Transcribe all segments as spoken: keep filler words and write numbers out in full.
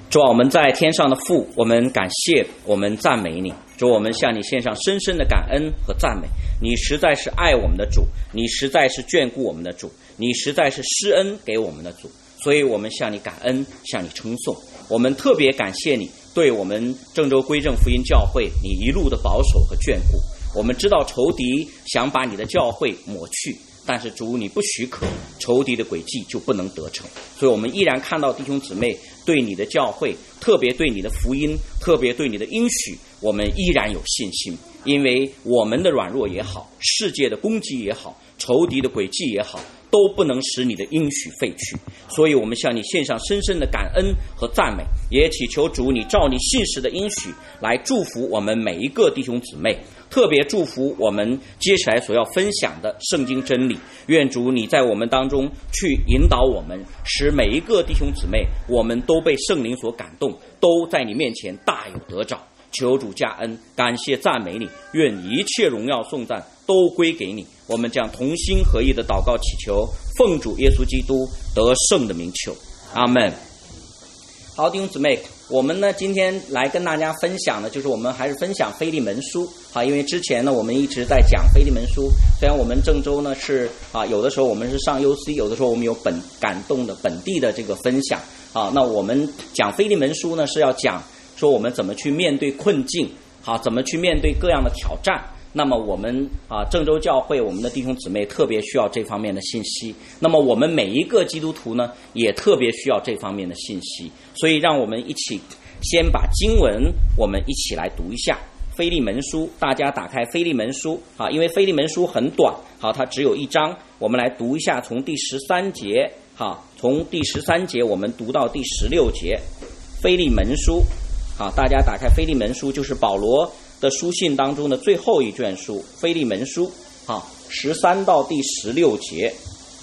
主啊，我们在天上的父，我们感谢，我们赞美你。主，我们向你献上深深的感恩和赞美。你实在是爱我们的主，你实在是眷顾我们的主，你实在是施恩给我们的主，所以我们向你感恩，向你称颂。我们特别感谢你对我们郑州归正福音教会你一路的保守和眷顾。我们知道仇敌想把你的教会抹去，但是主你不许可，仇敌的诡计就不能得逞。所以我们依然看到弟兄姊妹对你的教会，特别对你的福音，特别对你的应许，我们依然有信心。因为我们的软弱也好，世界的攻击也好，仇敌的诡计也好，都不能使你的应许废去。所以我们向你献上深深的感恩和赞美，也祈求主你照你信实的应许来祝福我们每一个弟兄姊妹，特别祝福我们接下来所要分享的圣经真理。愿主你在我们当中去引导我们，使每一个弟兄姊妹我们都被圣灵所感动，都在你面前大有得着。求主加恩，感谢赞美你，愿一切荣耀颂赞都归给你。我们将同心合意的祷告祈求，奉主耶稣基督得胜的名求，阿们。好，弟兄姊妹，我们呢今天来跟大家分享的就是我们还是分享腓利门书。好，因为之前呢我们一直在讲腓利门书，虽然我们郑州呢是啊有的时候我们是上 U C， 有的时候我们有本感动的本地的这个分享啊。那我们讲腓利门书呢是要讲说我们怎么去面对困境，好，怎么去面对各样的挑战。那么我们啊郑州教会我们的弟兄姊妹特别需要这方面的信息，那么我们每一个基督徒呢也特别需要这方面的信息。所以让我们一起先把经文我们一起来读一下腓利门书。大家打开腓利门书啊，因为腓利门书很短，好，它只有一章，我们来读一下从第十三节，好，从第十三节我们读到第十六节。腓利门书，好，大家打开腓利门书，就是保罗的书信当中的最后一卷书，腓利门书，好，十三到第十六节。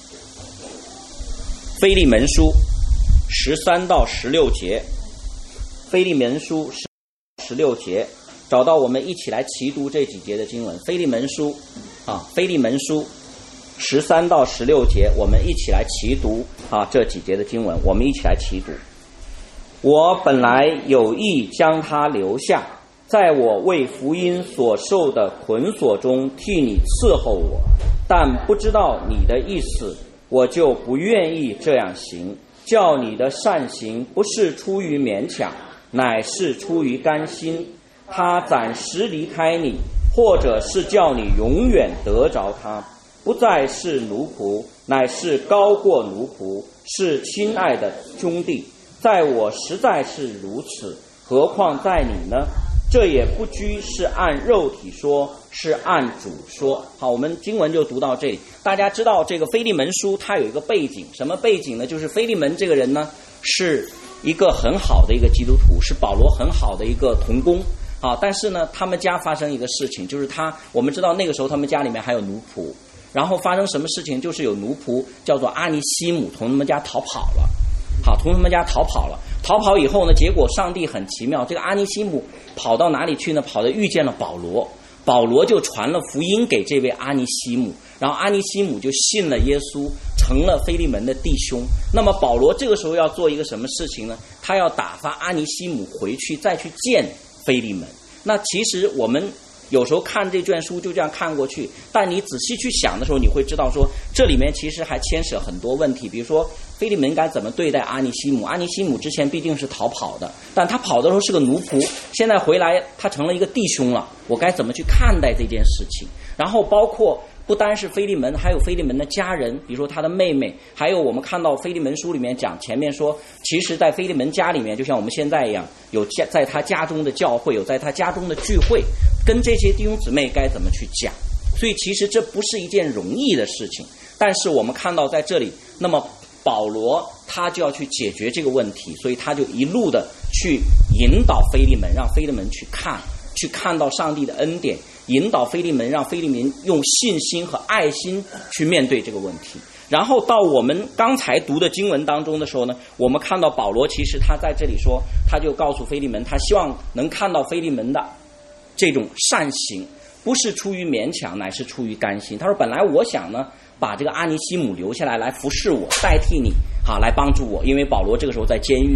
腓利门书十三到十六节，腓利门书十六节，找到我们一起来齐读这几节的经文。腓利门书啊，腓利门书十三到十六节，我们一起来齐读啊这几节的经文，我们一起来齐读。我本来有意将他留下，在我为福音所受的捆锁中替你伺候我，但不知道你的意思，我就不愿意这样行。叫你的善行不是出于勉强，乃是出于甘心。他暂时离开你，或者是叫你永远得着他，不再是奴仆，乃是高过奴仆，是亲爱的兄弟。在我实在是如此，何况在你呢？这也不拘是按肉体说，是按主说。好，我们经文就读到这里。大家知道这个腓利门书它有一个背景，什么背景呢？就是腓利门这个人呢是一个很好的一个基督徒，是保罗很好的一个同工啊。但是呢他们家发生一个事情，就是他我们知道那个时候他们家里面还有奴仆，然后发生什么事情，就是有奴仆叫做阿尼西姆从他们家逃跑了。好，从他们家逃跑了。逃跑以后呢，结果上帝很奇妙，这个阿尼西姆跑到哪里去呢？跑到遇见了保罗，保罗就传了福音给这位阿尼西姆，然后阿尼西姆就信了耶稣，成了腓利门的弟兄。那么保罗这个时候要做一个什么事情呢？他要打发阿尼西姆回去再去见腓利门。那其实我们有时候看这卷书就这样看过去，但你仔细去想的时候，你会知道说这里面其实还牵扯很多问题。比如说腓利门该怎么对待阿尼西姆，阿尼西姆之前毕竟是逃跑的，但他跑的时候是个奴仆，现在回来他成了一个弟兄了，我该怎么去看待这件事情。然后包括不单是腓利门，还有腓利门的家人，比如说他的妹妹，还有我们看到腓利门书里面讲，前面说其实在腓利门家里面就像我们现在一样，有家在他家中的教会，有在他家中的聚会，跟这些弟兄姊妹该怎么去讲。所以其实这不是一件容易的事情，但是我们看到在这里，那么保罗他就要去解决这个问题，所以他就一路的去引导腓利门，让腓利门去看去看到上帝的恩典，引导腓利门，让腓利门用信心和爱心去面对这个问题。然后到我们刚才读的经文当中的时候呢，我们看到保罗其实他在这里说，他就告诉腓利门，他希望能看到腓利门的这种善行不是出于勉强，乃是出于甘心。他说本来我想呢把这个阿尼西姆留下来来服侍我，代替你好来帮助我，因为保罗这个时候在监狱里，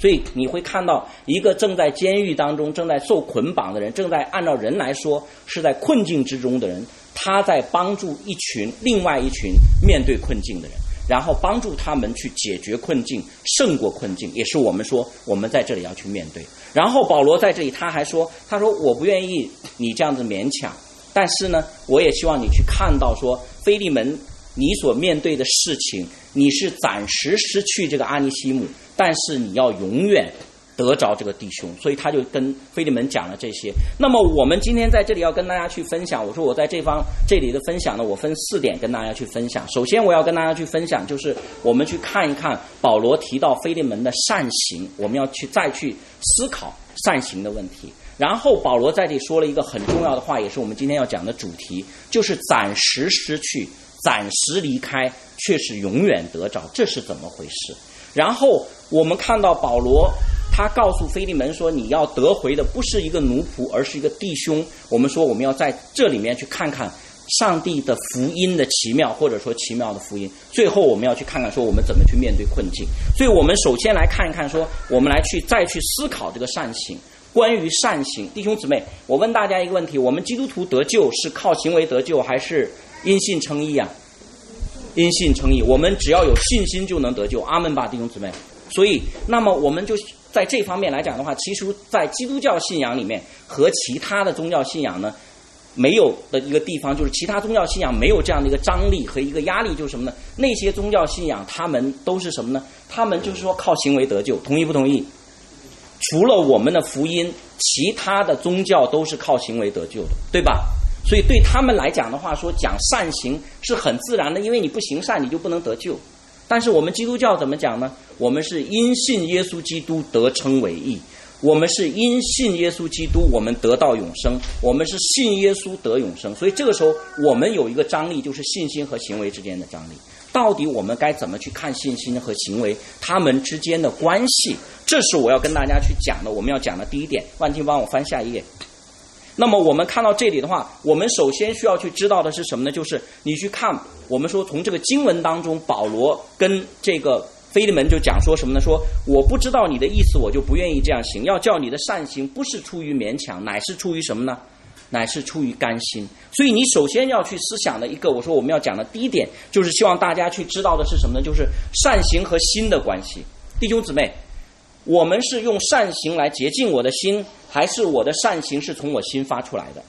所以你会看到一个正在监狱当中正在受捆绑的人，正在按照人来说是在困境之中的人，他在帮助一群另外一群面对困境的人，然后帮助他们去解决困境，胜过困境，也是我们说我们在这里要去面对。然后保罗在这里他还说，他说我不愿意你这样子勉强，但是呢我也希望你去看到说，腓利门你所面对的事情，你是暂时失去这个阿尼西姆，但是你要永远得着这个弟兄。所以他就跟腓利门讲了这些。那么我们今天在这里要跟大家去分享，我说我在这方这里的分享呢，我分四点跟大家去分享。首先我要跟大家去分享，就是我们去看一看保罗提到腓利门的善行，我们要去再去思考善行的问题。然后保罗在这里说了一个很重要的话，也是我们今天要讲的主题，就是暂时失去，暂时离开，却是永远得着，这是怎么回事？然后我们看到保罗他告诉腓利门说，你要得回的不是一个奴仆，而是一个弟兄。我们说我们要在这里面去看看上帝的福音的奇妙，或者说奇妙的福音。最后我们要去看看说我们怎么去面对困境。所以我们首先来看一看说，我们来去再去思考这个善行。关于善行，弟兄姊妹，我问大家一个问题，我们基督徒得救是靠行为得救，还是因信称义啊？因信称义，我们只要有信心就能得救，阿们吧，弟兄姊妹。所以那么我们就在这方面来讲的话，其实在基督教信仰里面和其他的宗教信仰呢没有的一个地方，就是其他宗教信仰没有这样的一个张力和一个压力，就是什么呢？那些宗教信仰他们都是什么呢？他们就是说靠行为得救，同意不同意？除了我们的福音，其他的宗教都是靠行为得救的，对吧？所以对他们来讲的话，说讲善行是很自然的，因为你不行善你就不能得救。但是我们基督教怎么讲呢？我们是因信耶稣基督得称为义，我们是因信耶稣基督我们得到永生，我们是信耶稣得永生。所以这个时候我们有一个张力，就是信心和行为之间的张力。到底我们该怎么去看信心和行为他们之间的关系？这是我要跟大家去讲的，我们要讲的第一点。万青帮我翻下一页。那么我们看到这里的话，我们首先需要去知道的是什么呢？就是你去看，我们说从这个经文当中，保罗跟这个腓利门就讲说什么呢？说我不知道你的意思，我就不愿意这样行，要叫你的善行不是出于勉强，乃是出于什么呢？乃是出于甘心。所以你首先要去思想的一个，我说我们要讲的第一点，就是希望大家去知道的是什么呢？就是善行和心的关系。弟兄姊妹，我们是用善行来洁净我的心，还是我的善行是从我心发出来的？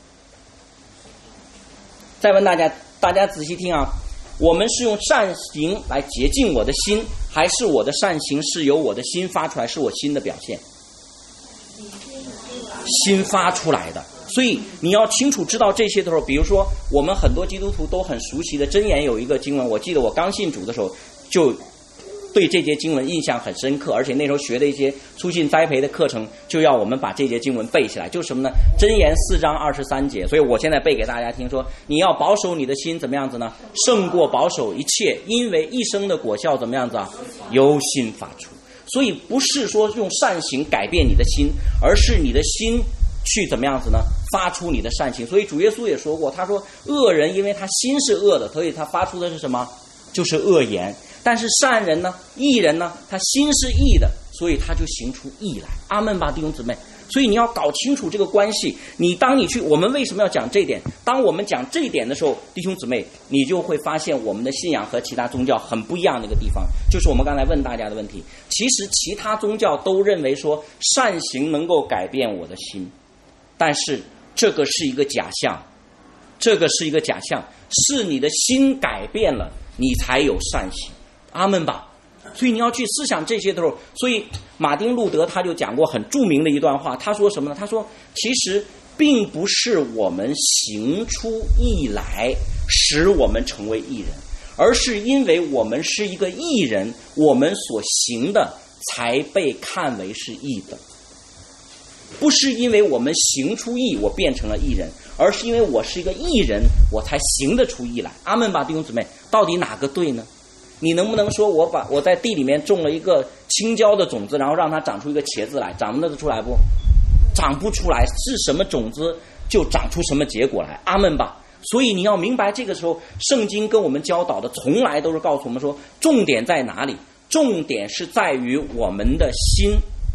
再问大家，大家仔细听啊，我们是用善行来洁净我的心，还是我的善行是由我的心发出来，是我心的表现？心发出来的。所以你要清楚知道这些的时候，比如说我们很多基督徒都很熟悉的箴言有一个经文，我记得我刚信主的时候就对这节经文印象很深刻，而且那时候学的一些初信栽培的课程就要我们把这节经文背起来，就是什么呢？箴言四章二十三节。所以我现在背给大家听，说你要保守你的心怎么样子呢？胜过保守一切，因为一生的果效怎么样子啊？由心发出。所以不是说用善行改变你的心，而是你的心去怎么样子呢？发出你的善行。所以主耶稣也说过，他说恶人因为他心是恶的，所以他发出的是什么？就是恶言。但是善人呢，义人呢，他心是义的，所以他就行出义来。阿们吧，弟兄姊妹。所以你要搞清楚这个关系。你当你去，我们为什么要讲这一点？当我们讲这一点的时候，弟兄姊妹，你就会发现我们的信仰和其他宗教很不一样的一个地方，就是我们刚才问大家的问题。其实其他宗教都认为说善行能够改变我的心，但是这个是一个假象，这个是一个假象，是你的心改变了，你才有善行。阿们吧。所以你要去思想这些的时候，所以马丁路德他就讲过很著名的一段话，他说什么呢？他说其实并不是我们行出义来使我们成为义人，而是因为我们是一个义人，我们所行的才被看为是义的。不是因为我们行出义我变成了义人，而是因为我是一个义人我才行得出义来。阿们吧，弟兄姊妹，到底哪个对呢？你能不能说我把我在地里面种了一个青椒的种子，然后让它长出一个茄子来，长得出来不？长不出来，是什么种子就长出什么结果来。阿们吧。所以你要明白，这个时候圣经跟我们教导的从来都是告诉我们说，重点在哪里？重点是在于我们的心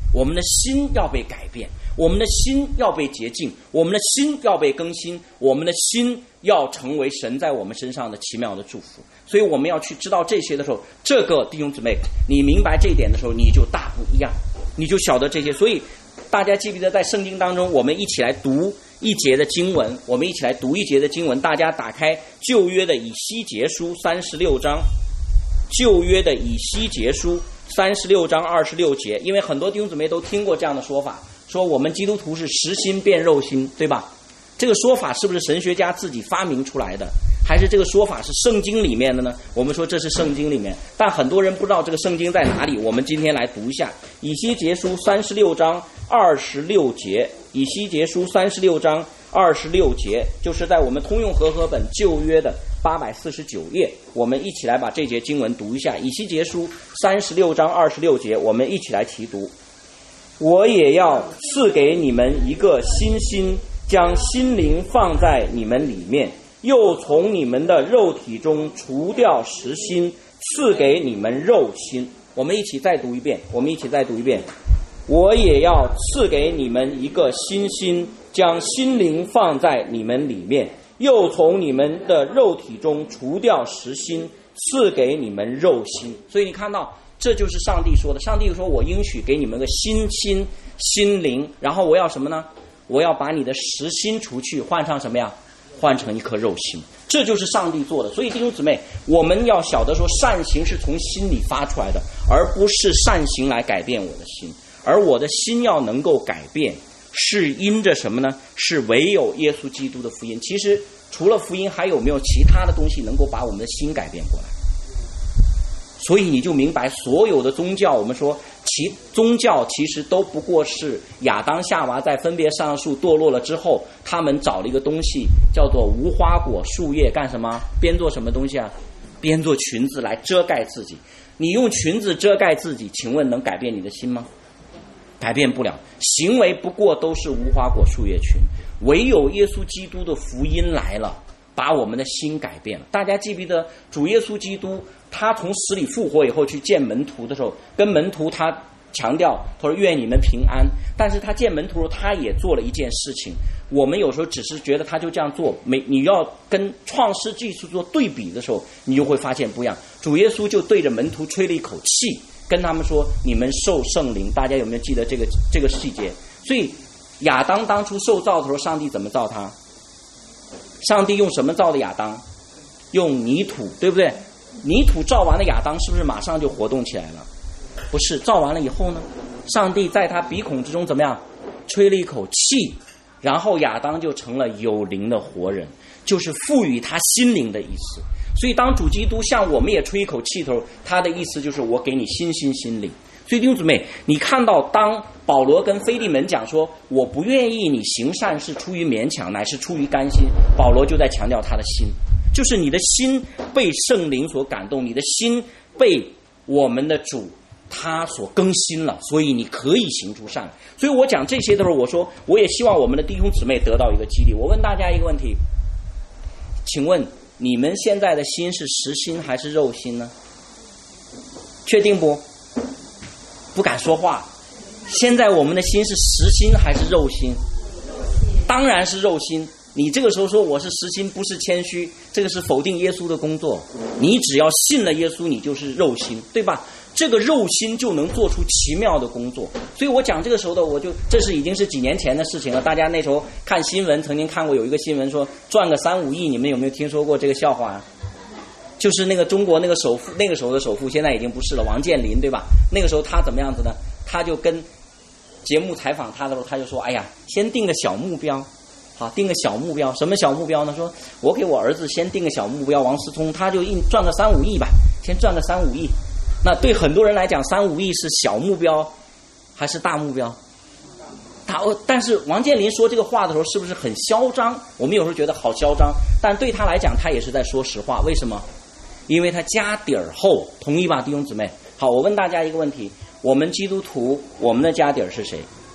我们的心要被改变，我们的心要被洁净，我们的心要被更新，我们的心要成为神在我们身上的奇妙的祝福。所以我们要去知道这些的时候，这个弟兄姊妹，你明白这一点的时候，你就大不一样，你就晓得这些。所以大家记不记得在圣经当中，我们一起来读一节的经文，我们一起来读一节的经文。大家打开旧约的以西结书三十六章，旧约的以西结书三十六章二十六节。因为很多弟兄姊妹都听过这样的说法，说我们基督徒是实心变肉心，对吧？这个说法是不是神学家自己发明出来的，还是这个说法是圣经里面的呢？我们说这是圣经里面，但很多人不知道这个圣经在哪里。我们今天来读一下以西结书三十六章二十六节。以西结书三十六章二十六节，就是在我们通用和合本旧约的八百四十九页。我们一起来把这节经文读一下。以西结书三十六章二十六节，我们一起来齐读。我也要赐给你们一个新心，将心灵放在你们里面，又从你们的肉体中除掉实心，赐给你们肉心。我们一起再读一遍，我们一起再读一遍。我也要赐给你们一个新心，将心灵放在你们里面，又从你们的肉体中除掉实心，赐给你们肉心。所以你看到，这就是上帝说的。上帝说，我应许给你们个新心心灵，然后我要什么呢？我要把你的实心除去，换上什么呀？换成一颗肉心。这就是上帝做的。所以弟兄姊妹，我们要晓得说，善行是从心里发出来的，而不是善行来改变我的心。而我的心要能够改变，是因着什么呢？是唯有耶稣基督的福音。其实除了福音，还有没有其他的东西能够把我们的心改变过来？所以你就明白，所有的宗教，我们说其宗教其实都不过是亚当夏娃在分别善恶树堕落了之后，他们找了一个东西叫做无花果树叶，干什么？编做什么东西啊？编做裙子来遮盖自己。你用裙子遮盖自己，请问能改变你的心吗？改变不了。行为不过都是无花果树叶裙，唯有耶稣基督的福音来了，把我们的心改变了。大家记不记得主耶稣基督他从死里复活以后去见门徒的时候，跟门徒他强调，他说愿你们平安。但是他见门徒他也做了一件事情，我们有时候只是觉得他就这样做，没你要跟创世纪去做对比的时候，你就会发现不一样。主耶稣就对着门徒吹了一口气，跟他们说你们受圣灵。大家有没有记得这个这个细节？所以亚当当初受造的时候，上帝怎么造他？上帝用什么造的亚当？用泥土，对不对？泥土造完了亚当，是不是马上就活动起来了？不是，造完了以后呢，上帝在他鼻孔之中怎么样？吹了一口气，然后亚当就成了有灵的活人，就是赋予他心灵的意思。所以当主基督向我们也吹一口气头，他的意思就是我给你新心心灵。所以弟兄姊妹，你看到当保罗跟腓利门讲说我不愿意你行善是出于勉强，乃是出于甘心，保罗就在强调他的心，就是你的心被圣灵所感动，你的心被我们的主他所更新了，所以你可以行出善。所以我讲这些的时候，我说我也希望我们的弟兄姊妹得到一个激励。我问大家一个问题，请问你们现在的心是实心还是肉心呢？确定不？不敢说话。现在我们的心是实心还是肉心？当然是肉心。你这个时候说我是实心，不是谦虚，这个是否定耶稣的工作。你只要信了耶稣，你就是肉心，对吧？这个肉心就能做出奇妙的工作。所以我讲这个时候的，我就这是已经是几年前的事情了。大家那时候看新闻，曾经看过有一个新闻说赚个三五亿，你们有没有听说过这个笑话啊？就是那个中国那个首富，那个时候的首富现在已经不是了，王健林，对吧？那个时候他怎么样子呢？他就跟节目采访他的时候，他就说：“哎呀，先定个小目标。”好，定个小目标，什么小目标呢？说我给我儿子先定个小目标，王思聪他就硬赚个三五亿吧，先赚个三五亿。那对很多人来讲，三五亿是小目标还是大目标？大。但是王健林说这个话的时候，是不是很嚣张？我们有时候觉得好嚣张，但对他来讲，他也是在说实话。为什么？因为他家底儿厚，同意吧，弟兄姊妹？好，我问大家一个问题：我们基督徒，我们的家底儿是谁？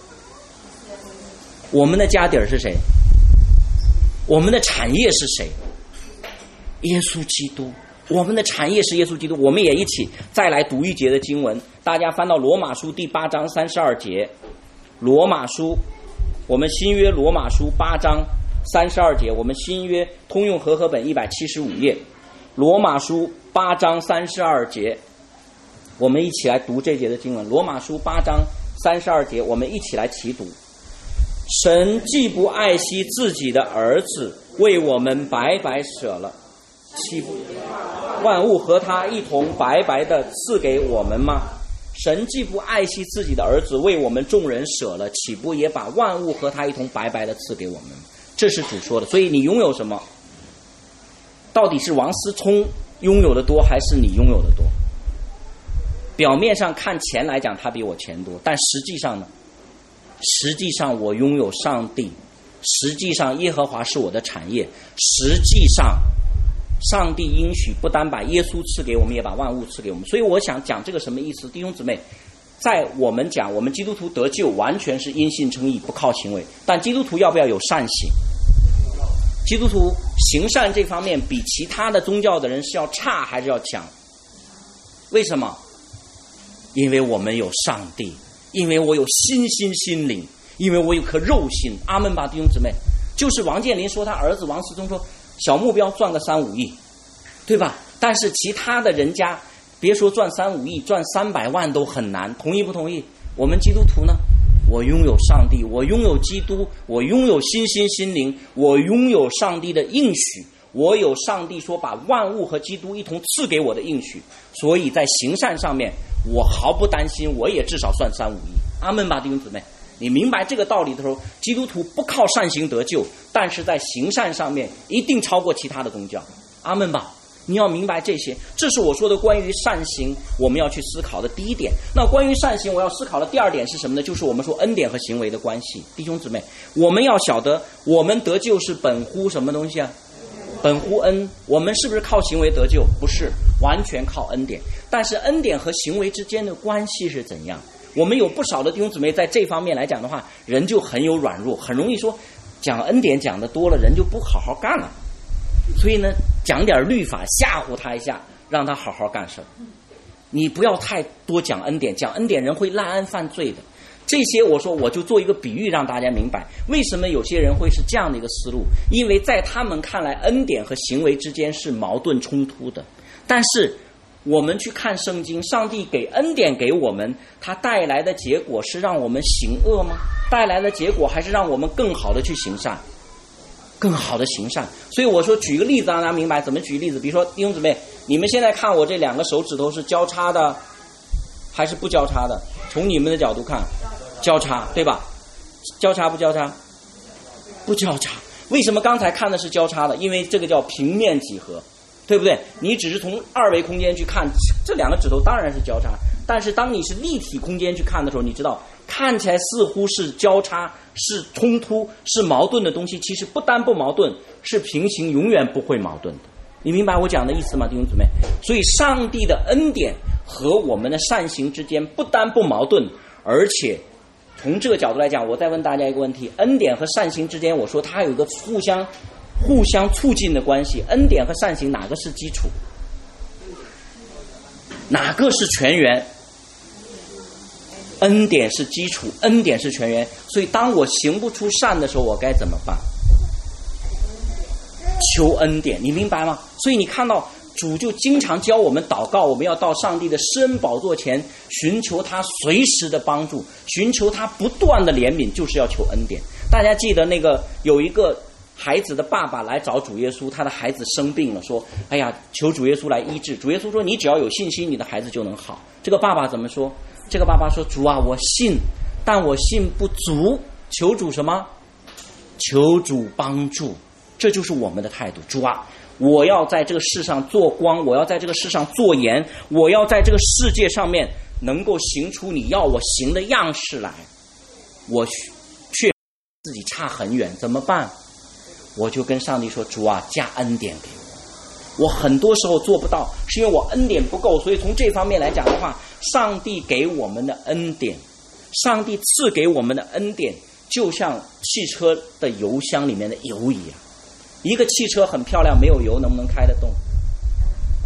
我们的家底儿是谁？我们的产业是谁？耶稣基督。 我们的产业是耶稣基督。我们也一起再来读一节的经文，大家翻到罗马书第八章三十二节。罗马书，我们新约罗马书八章三十二节，我们新约通用和合本一百七十五页。罗马书八章三十二节，我们一起来读这节的经文。罗马书八章三十二节，我们一起来齐读。神既不爱惜自己的儿子，为我们白白舍了，岂不万物和他一同白白的赐给我们吗？神既不爱惜自己的儿子，为我们众人舍了，岂不也把万物和他一同白白的赐给我们？这是主说的。所以你拥有什么？到底是王思聪拥有的多，还是你拥有的多？表面上看钱来讲，他比我钱多，但实际上呢？实际上我拥有上帝，实际上耶和华是我的产业，实际上上帝应许不单把耶稣赐给我们，也把万物赐给我们。所以我想讲这个什么意思？弟兄姊妹，在我们讲我们基督徒得救完全是因信称义，不靠行为，但基督徒要不要有善行？基督徒行善这方面比其他的宗教的人是要差还是要强？为什么？因为我们有上帝，因为我有心心心灵，因为我有颗肉心。阿们吧，弟兄姊妹。就是王健林说他儿子王思聪说小目标赚个三五亿，对吧？但是其他的人家别说赚三五亿，赚三百万都很难，同意不同意？我们基督徒呢？我拥有上帝，我拥有基督，我拥有心心心灵，我拥有上帝的应许，我有上帝说把万物和基督一同赐给我的应许，所以在行善上面我毫不担心，我也至少算三五亿。阿们吧，弟兄姊妹。你明白这个道理的时候，基督徒不靠善行得救，但是在行善上面一定超过其他的宗教。阿们吧。你要明白这些，这是我说的关于善行我们要去思考的第一点。那关于善行我要思考的第二点是什么呢？就是我们说恩典和行为的关系。弟兄姊妹，我们要晓得我们得救是本乎什么东西啊？本乎恩。我们是不是靠行为得救？不是，完全靠恩典。但是恩典和行为之间的关系是怎样？我们有不少的弟兄姊妹在这方面来讲的话，人就很有软弱，很容易说讲恩典讲得多了，人就不好好干了。所以呢，讲点律法吓唬他一下，让他好好干事。你不要太多讲恩典，讲恩典人会滥安犯罪的。这些我说我就做一个比喻让大家明白，为什么有些人会是这样的一个思路，因为在他们看来恩典和行为之间是矛盾冲突的。但是我们去看圣经，上帝给恩典给我们，它带来的结果是让我们行恶吗？带来的结果还是让我们更好的去行善，更好的行善。所以我说举个例子让大家明白。怎么举例子？比如说弟兄姊妹，你们现在看我这两个手指头是交叉的还是不交叉的？从你们的角度看交叉，对吧？交叉不交叉？不交叉。为什么刚才看的是交叉的？因为这个叫平面几何，对不对？你只是从二维空间去看，这两个指头当然是交叉。但是当你是立体空间去看的时候，你知道看起来似乎是交叉，是冲突，是矛盾的东西，其实不单不矛盾，是平行，永远不会矛盾的。你明白我讲的意思吗，弟兄姊妹？所以上帝的恩典和我们的善行之间不单不矛盾，而且从这个角度来讲，我再问大家一个问题，恩典和善行之间，我说它有一个互相互相促进的关系。恩典和善行哪个是基础？哪个是全员？恩典是基础，恩典是全员。所以当我行不出善的时候，我该怎么办？求恩典，你明白吗？所以你看到主就经常教我们祷告，我们要到上帝的施恩宝座前寻求他随时的帮助，寻求他不断的怜悯，就是要求恩典。大家记得那个有一个孩子的爸爸来找主耶稣，他的孩子生病了，说哎呀，求主耶稣来医治。主耶稣说你只要有信心，你的孩子就能好。这个爸爸怎么说？这个爸爸说，主啊，我信，但我信不足，求主什么？求主帮助。这就是我们的态度。主啊，我要在这个世上做光，我要在这个世上做盐，我要在这个世界上面能够行出你要我行的样式来。我却自己差很远，怎么办？我就跟上帝说，主啊，加恩典给我。我很多时候做不到，是因为我恩典不够。所以从这方面来讲的话，上帝给我们的恩典，上帝赐给我们的恩典，就像汽车的油箱里面的油一样。一个汽车很漂亮，没有油能不能开得动？开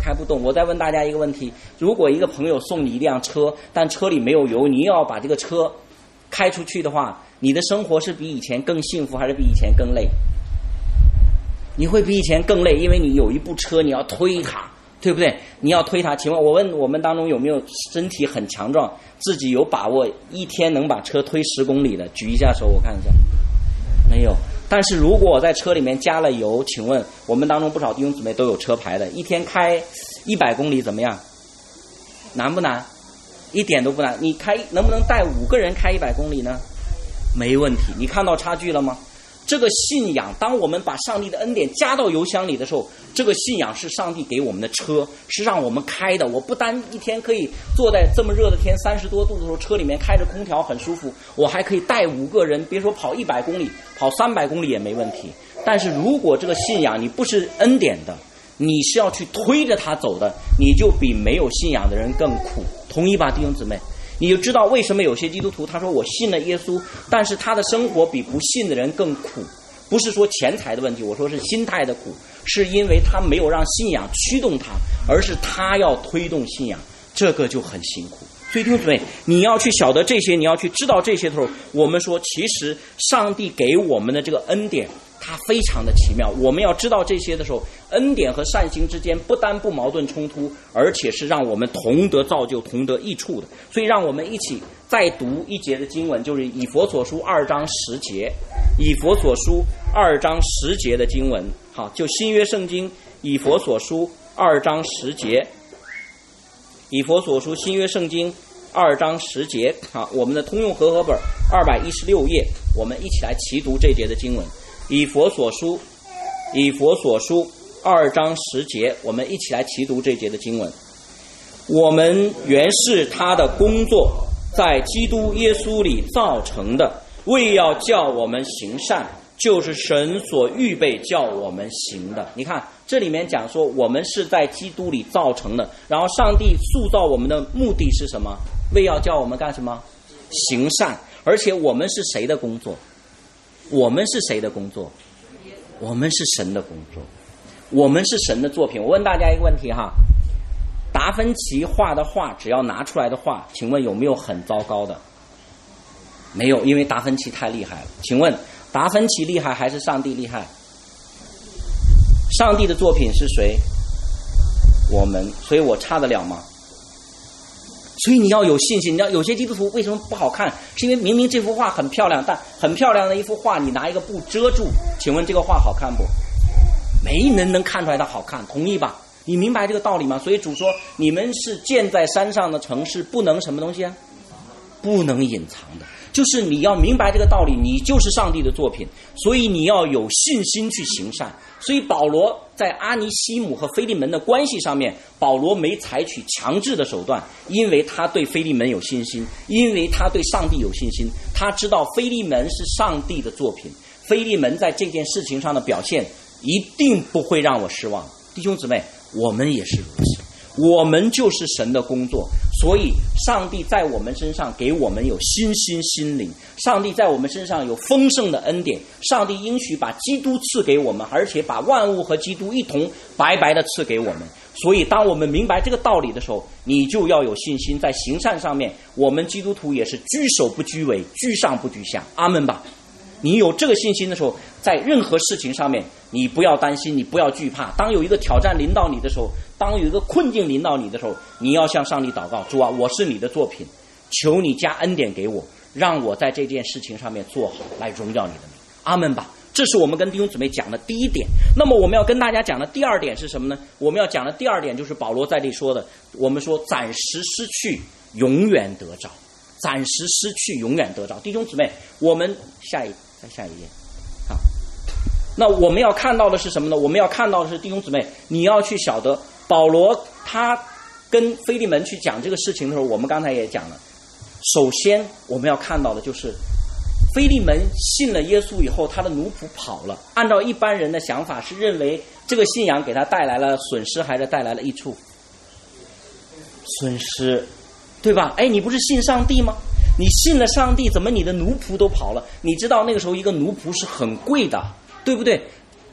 开不动。我再问大家一个问题，如果一个朋友送你一辆车，但车里没有油，你要把这个车开出去的话，你的生活是比以前更幸福还是比以前更累？你会比以前更累，因为你有一部车你要推它，对不对？你要推它。请问我问我们当中有没有身体很强壮，自己有把握一天能把车推十公里的？举一下手我看一下。没有。但是如果我在车里面加了油，请问我们当中不少弟兄姊妹都有车牌的，一天开一百公里怎么样？难不难？一点都不难。你开能不能带五个人开一百公里呢？没问题。你看到差距了吗？这个信仰，当我们把上帝的恩典加到油箱里的时候，这个信仰是上帝给我们的车，是让我们开的。我不单一天可以坐在这么热的天三十多度的时候，车里面开着空调很舒服，我还可以带五个人，别说跑一百公里，跑三百公里也没问题。但是如果这个信仰你不是恩典的，你是要去推着他走的，你就比没有信仰的人更苦。同意吧，弟兄姊妹？你就知道为什么有些基督徒他说我信了耶稣，但是他的生活比不信的人更苦。不是说钱财的问题，我说是心态的苦，是因为他没有让信仰驱动他，而是他要推动信仰，这个就很辛苦。所以弟兄姊妹，你要去晓得这些，你要去知道这些的时候，我们说其实上帝给我们的这个恩典它非常的奇妙。我们要知道这些的时候，恩典和善行之间不单不矛盾冲突，而且是让我们同得造就，同得益处的。所以让我们一起再读一节的经文，就是以弗所书二章十节，以弗所书二章十节的经文。好，就新约圣经以弗所书二章十节，以弗所书新约圣经二章十节。好，我们的通用和合本二百一十六页，我们一起来齐读这节的经文。以弗所书以弗所书二章十节，我们一起来齐读这节的经文。我们原是他的工作，在基督耶稣里造成的，为要叫我们行善，就是神所预备叫我们行的。你看这里面讲说我们是在基督里造成的，然后上帝塑造我们的目的是什么？为要叫我们干什么？行善。而且我们是谁的工作？我们是谁的工作？我们是神的工作，我们是神的作品。我问大家一个问题哈，达芬奇画的画，只要拿出来的画，请问有没有很糟糕的？没有，因为达芬奇太厉害了。请问达芬奇厉害还是上帝厉害？上帝的作品是谁？我们。所以我差得了吗？所以你要有信心。你知道有些基督徒为什么不好看，是因为明明这幅画很漂亮，但很漂亮的一幅画你拿一个布遮住，请问这个画好看不？没人能看出来它好看，同意吧？你明白这个道理吗？所以主说你们是建在山上的城市，不能什么东西啊？不能隐藏的。就是你要明白这个道理，你就是上帝的作品，所以你要有信心去行善。所以保罗在阿尼西姆和腓利门的关系上面，保罗没采取强制的手段，因为他对腓利门有信心，因为他对上帝有信心，他知道腓利门是上帝的作品，腓利门在这件事情上的表现一定不会让我失望。弟兄姊妹，我们也是如此，我们就是神的工作，所以上帝在我们身上给我们有新心心灵，上帝在我们身上有丰盛的恩典，上帝应许把基督赐给我们，而且把万物和基督一同白白的赐给我们。所以当我们明白这个道理的时候，你就要有信心，在行善上面我们基督徒也是居首不居尾，居上不居下。阿们吧。你有这个信心的时候，在任何事情上面你不要担心，你不要惧怕。当有一个挑战临到你的时候，当有一个困境临到你的时候，你要向上帝祷告，主啊，我是你的作品，求你加恩典给我，让我在这件事情上面做好，来荣耀你的名。阿们吧。这是我们跟弟兄姊妹讲的第一点。那么我们要跟大家讲的第二点是什么呢？我们要讲的第二点就是保罗在这里说的，我们说暂时失去永远得着，暂时失去永远得着。弟兄姊妹，我们下一再下一页。好，那我们要看到的是什么呢？我们要看到的是弟兄姊妹，你要去晓得保罗他跟腓利门去讲这个事情的时候，我们刚才也讲了，首先我们要看到的就是腓利门信了耶稣以后，他的奴仆跑了。按照一般人的想法是认为这个信仰给他带来了损失还是带来了益处？损失，对吧？哎，你不是信上帝吗？你信了上帝，怎么你的奴仆都跑了？你知道那个时候一个奴仆是很贵的，对不对？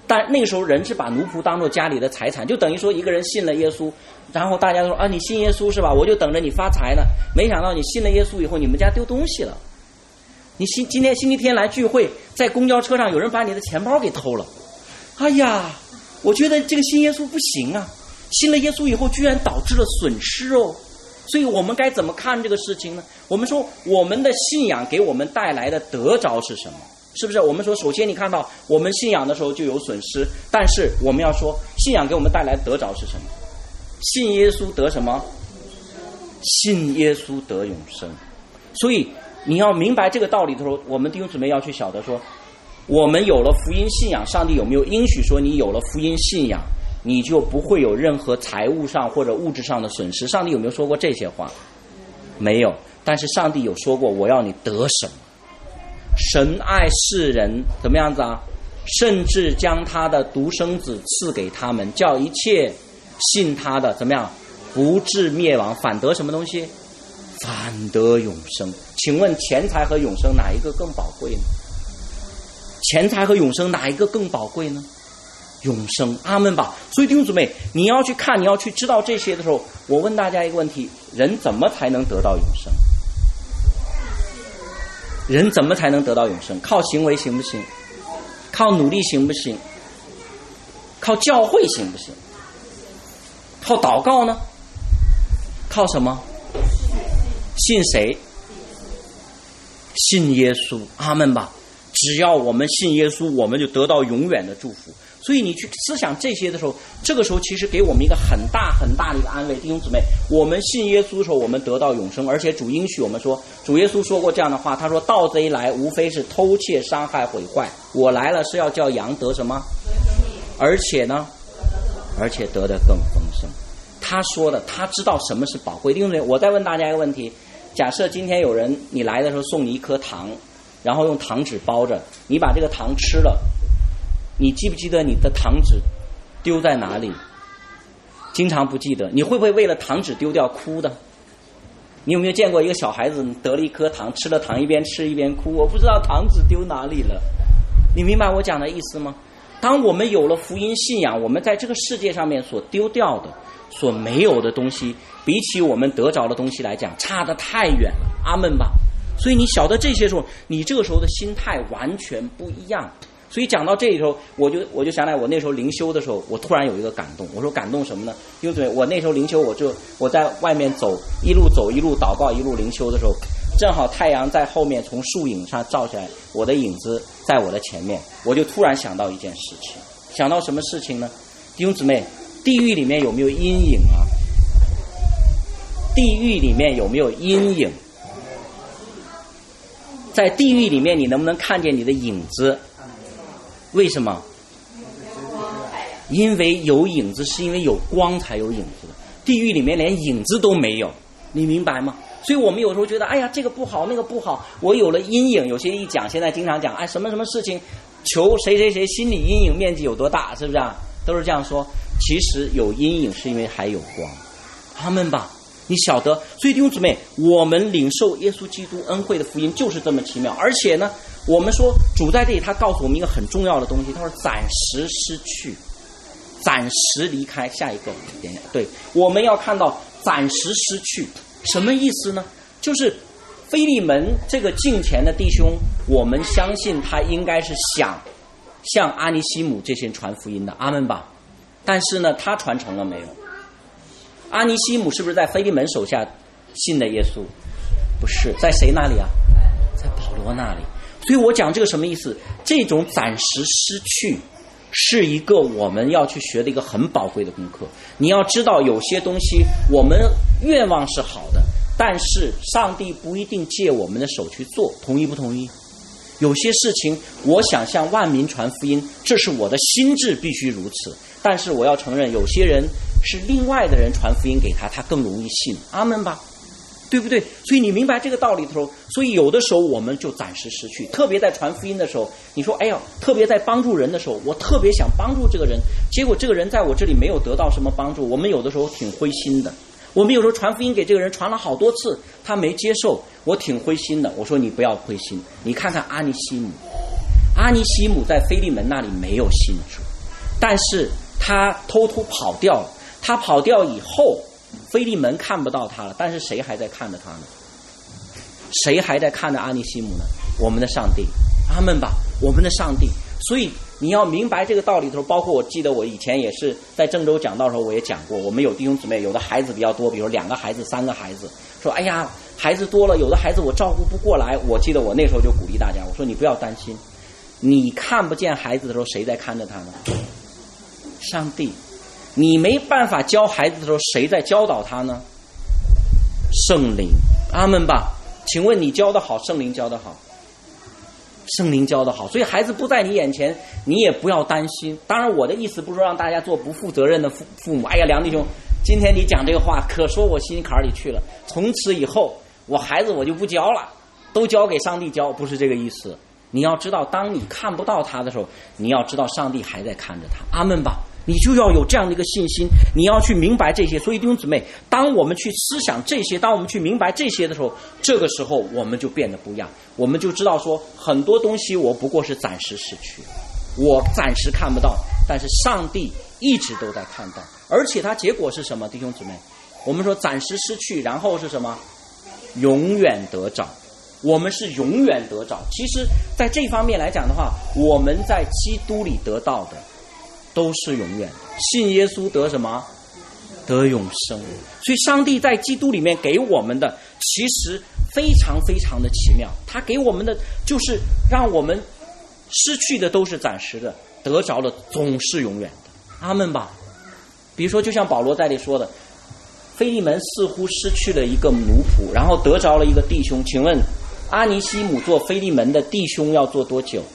但那个时候人是把奴仆当作家里的财产，就等于说一个人信了耶稣，然后大家说啊，你信耶稣是吧？我就等着你发财呢。没想到你信了耶稣以后，你们家丢东西了。你星今天星期天来聚会，在公交车上有人把你的钱包给偷了。哎呀，我觉得这个信耶稣不行啊！信了耶稣以后，居然导致了损失哦。所以我们该怎么看这个事情呢？我们说我们的信仰给我们带来的得着是什么？是不是？我们说首先你看到我们信仰的时候就有损失，但是我们要说信仰给我们带来的得着是什么？信耶稣得什么？信耶稣得永生。所以你要明白这个道理的时候，我们弟兄姊妹要去晓得说，我们有了福音信仰，上帝有没有应许说你有了福音信仰你就不会有任何财务上或者物质上的损失？上帝有没有说过这些话？没有。但是上帝有说过我要你得什么？神爱世人怎么样子啊？甚至将他的独生子赐给他们，叫一切信他的怎么样？不至灭亡，反得什么东西？反得永生。请问钱财和永生哪一个更宝贵呢？钱财和永生哪一个更宝贵呢？永生，阿们吧。所以弟兄姊妹，你要去看，你要去知道这些的时候，我问大家一个问题：人怎么才能得到永生？人怎么才能得到永生？靠行为行不行？靠努力行不行？靠教会行不行？靠祷告呢？靠什么？信谁？信耶稣，阿们吧。只要我们信耶稣，我们就得到永远的祝福。所以你去思想这些的时候，这个时候其实给我们一个很大很大的一个安慰。弟兄姊妹，我们信耶稣的时候，我们得到永生，而且主应许我们说，主耶稣说过这样的话，他说盗贼来无非是偷窃伤害毁坏，我来了是要叫羊得什么？而且呢而且得的更丰盛。他说的，他知道什么是宝贵。弟兄姊妹，我再问大家一个问题，假设今天有人你来的时候送你一颗糖，然后用糖纸包着，你把这个糖吃了，你记不记得你的糖纸丢在哪里？经常不记得。你会不会为了糖纸丢掉哭的？你有没有见过一个小孩子得了一颗糖，吃了糖一边吃一边哭，我不知道糖纸丢哪里了。你明白我讲的意思吗？当我们有了福音信仰，我们在这个世界上面所丢掉的所没有的东西，比起我们得着的东西来讲差得太远了，阿们吧。所以你晓得这些时候，你这个时候的心态完全不一样。所以讲到这里时候，我就我就想起来，我那时候灵修的时候，我突然有一个感动。我说感动什么呢？因为我那时候灵修，我就我在外面走，一路走一路祷告，一路灵修的时候，正好太阳在后面从树影上照下来，我的影子在我的前面，我就突然想到一件事情。想到什么事情呢？弟兄姊妹，地狱里面有没有阴影啊？地狱里面有没有阴影？在地狱里面，你能不能看见你的影子？为什么？因为有影子，是因为有光才有影子的。地狱里面连影子都没有，你明白吗？所以我们有时候觉得，哎呀，这个不好，那个不好，我有了阴影。有些一讲，现在经常讲，哎，什么什么事情，求谁谁谁心理阴影面积有多大，是不是啊？都是这样说。其实有阴影是因为还有光，阿们吧。你晓得，所以弟兄姊妹，我们领受耶稣基督恩惠的福音就是这么奇妙。而且呢，我们说主在这里他告诉我们一个很重要的东西，他说暂时失去，暂时离开。下一个点点，对，我们要看到暂时失去什么意思呢？就是腓利门这个敬虔的弟兄，我们相信他应该是想向阿尼西姆这些人传福音的，阿们吧。但是呢，他传承了没有？阿尼西姆是不是在腓利门手下信的耶稣？不是，在谁那里啊？在保罗那里。所以我讲这个什么意思？这种暂时失去是一个我们要去学的一个很宝贵的功课。你要知道，有些东西我们愿望是好的，但是上帝不一定借我们的手去做，同意不同意？有些事情我想向万民传福音，这是我的心志必须如此，但是我要承认，有些人是另外的人传福音给他，他更容易信，阿们吧，对不对？所以你明白这个道理的时候，所以有的时候我们就暂时失去。特别在传福音的时候，你说哎呀，特别在帮助人的时候，我特别想帮助这个人，结果这个人在我这里没有得到什么帮助，我们有的时候挺灰心的。我们有时候传福音给这个人，传了好多次，他没接受，我挺灰心的。我说你不要灰心，你看看阿尼西姆，阿尼西姆在腓利门那里没有信主， 但是他偷偷跑掉了。他跑掉以后，腓利门看不到他了，但是谁还在看着他呢？谁还在看着阿尼西姆呢？我们的上帝。阿们吧，我们的上帝。所以你要明白这个道理的时候，包括我记得我以前也是在郑州讲道的时候，我也讲过，我们有弟兄姊妹，有的孩子比较多，比如两个孩子、三个孩子，说哎呀，孩子多了，有的孩子我照顾不过来。我记得我那时候就鼓励大家，我说你不要担心，你看不见孩子的时候，谁在看着他呢？上帝。你没办法教孩子的时候，谁在教导他呢？圣灵。阿们吧。请问你教得好，圣灵教得好？圣灵教得好。所以孩子不在你眼前，你也不要担心。当然我的意思不是说让大家做不负责任的父父母。哎呀，梁弟兄，今天你讲这个话可说我心坎里去了，从此以后我孩子我就不教了，都交给上帝教，不是这个意思。你要知道，当你看不到他的时候，你要知道上帝还在看着他。阿们吧。你就要有这样的一个信心，你要去明白这些。所以弟兄姊妹，当我们去思想这些，当我们去明白这些的时候，这个时候我们就变得不一样。我们就知道说，很多东西我不过是暂时失去，我暂时看不到，但是上帝一直都在看到。而且它结果是什么？弟兄姊妹，我们说暂时失去，然后是什么？永远得着。我们是永远得着。其实在这方面来讲的话，我们在基督里得到的都是永远的。信耶稣得什么？得永生。所以上帝在基督里面给我们的其实非常非常的奇妙，他给我们的就是让我们失去的都是暂时的，得着的总是永远的。阿们吧。比如说就像保罗在这里说的，腓利门似乎失去了一个奴仆，然后得着了一个弟兄。请问阿尼西姆做腓利门的弟兄要做多久？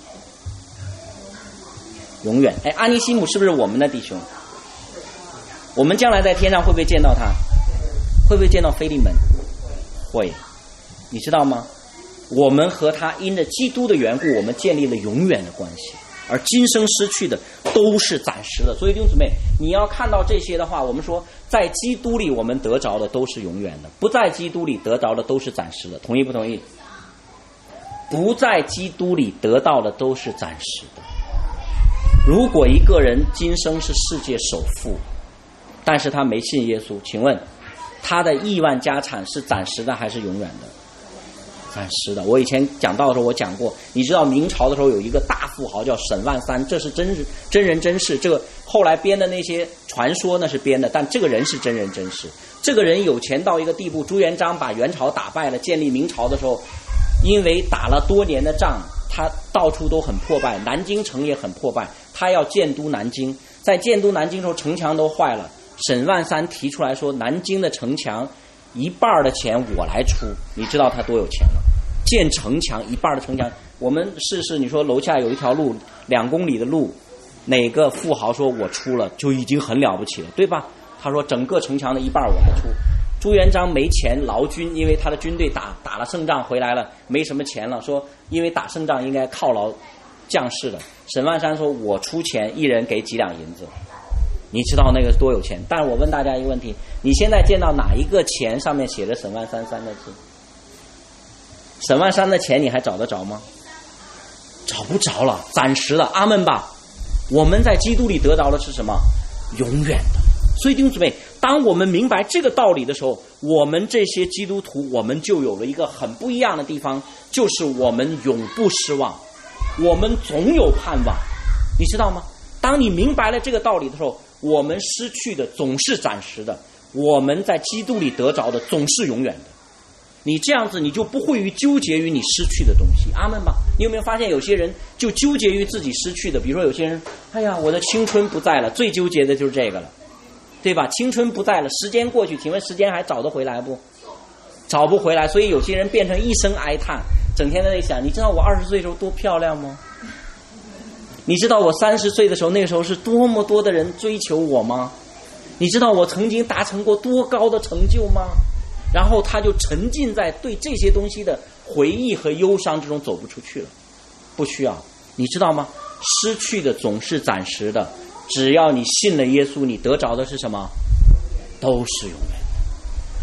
永远。哎，阿尼西姆是不是我们的弟兄？我们将来在天上会不会见到他？会不会见到腓利门？会。你知道吗？我们和他因着基督的缘故，我们建立了永远的关系，而今生失去的都是暂时的。所以弟兄姊妹，你要看到这些的话，我们说在基督里我们得着的都是永远的，不在基督里得着的都是暂时的。同意不同意？不在基督里得到的都是暂时的。如果一个人今生是世界首富，但是他没信耶稣，请问他的亿万家产是暂时的还是永远的？暂时的。我以前讲到的时候我讲过，你知道明朝的时候有一个大富豪叫沈万三，这是真真人真事，这个后来编的那些传说呢是编的，但这个人是真人真事。这个人有钱到一个地步，朱元璋把元朝打败了，建立明朝的时候，因为打了多年的仗，他到处都很破败，南京城也很破败，他要建都南京。在建都南京的时候，城墙都坏了，沈万三提出来说，南京的城墙一半的钱我来出。你知道他多有钱了？建城墙一半的城墙，我们试试，你说楼下有一条路两公里的路，哪个富豪说我出了就已经很了不起了，对吧？他说整个城墙的一半我来出。朱元璋没钱劳军，因为他的军队打打了胜仗回来了，没什么钱了，说因为打胜仗应该犒劳将士的。沈万三说我出钱，一人给几两银子。你知道那个多有钱？但是我问大家一个问题，你现在见到哪一个钱上面写着沈万三三个字？沈万三的钱你还找得着吗？找不着了，暂时的。阿们吧。我们在基督里得着的是什么？永远的。所以弟兄姊妹，当我们明白这个道理的时候，我们这些基督徒，我们就有了一个很不一样的地方，就是我们永不失望，我们总有盼望。你知道吗？当你明白了这个道理的时候，我们失去的总是暂时的，我们在基督里得着的总是永远的。你这样子，你就不会于纠结于你失去的东西。阿们吧。你有没有发现有些人就纠结于自己失去的？比如说有些人，哎呀，我的青春不在了，最纠结的就是这个了，对吧？青春不在了，时间过去，请问时间还找得回来不？找不回来。所以有些人变成一声哀叹，整天在那里想，你知道我二十岁的时候多漂亮吗？你知道我三十岁的时候，那个时候是多么多的人追求我吗？你知道我曾经达成过多高的成就吗？然后他就沉浸在对这些东西的回忆和忧伤之中，走不出去了。不需要。你知道吗？失去的总是暂时的，只要你信了耶稣，你得着的是什么？都是永远的。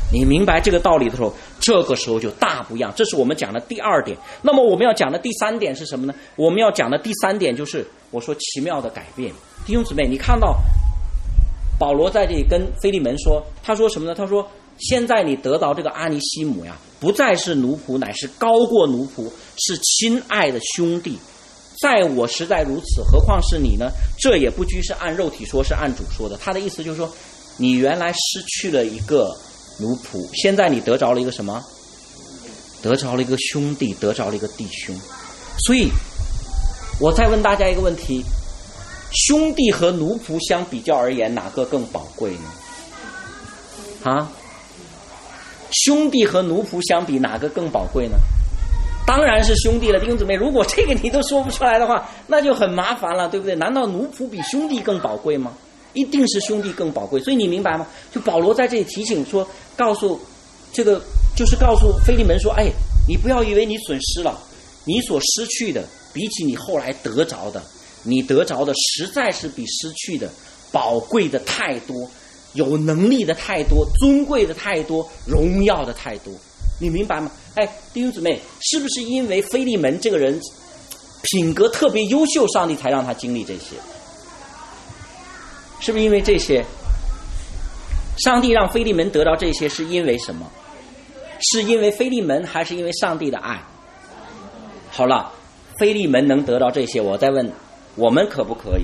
你明白这个道理的时候，这个时候就大不一样。这是我们讲的第二点。那么我们要讲的第三点是什么呢？我们要讲的第三点就是我说奇妙的改变。弟兄姊妹，你看到保罗在这里跟腓利门说，他说什么呢？他说现在你得到这个阿尼西姆呀，不再是奴仆，乃是高过奴仆，是亲爱的兄弟。在我实在如此，何况是你呢？这也不拘是按肉体说，是按主说的。他的意思就是说，你原来失去了一个奴仆，现在你得着了一个什么？得着了一个兄弟，得着了一个弟兄。所以我再问大家一个问题，兄弟和奴仆相比较而言，哪个更宝贵呢？啊？兄弟和奴仆相比，哪个更宝贵呢？当然是兄弟了，弟兄姊妹，如果这个你都说不出来的话，那就很麻烦了，对不对？难道奴仆比兄弟更宝贵吗？一定是兄弟更宝贵。所以你明白吗？就保罗在这里提醒说，告诉这个就是告诉腓利门说，哎，你不要以为你损失了，你所失去的比起你后来得着的，你得着的实在是比失去的宝贵的太多，有能力的太多，尊贵的太多，荣耀的太多。你明白吗？哎，弟兄姊妹，是不是因为腓利门这个人品格特别优秀，上帝才让他经历这些？是不是因为这些？上帝让腓利门得到这些是因为什么？是因为腓利门，还是因为上帝的爱？好了，腓利门能得到这些，我再问，我们可不可以？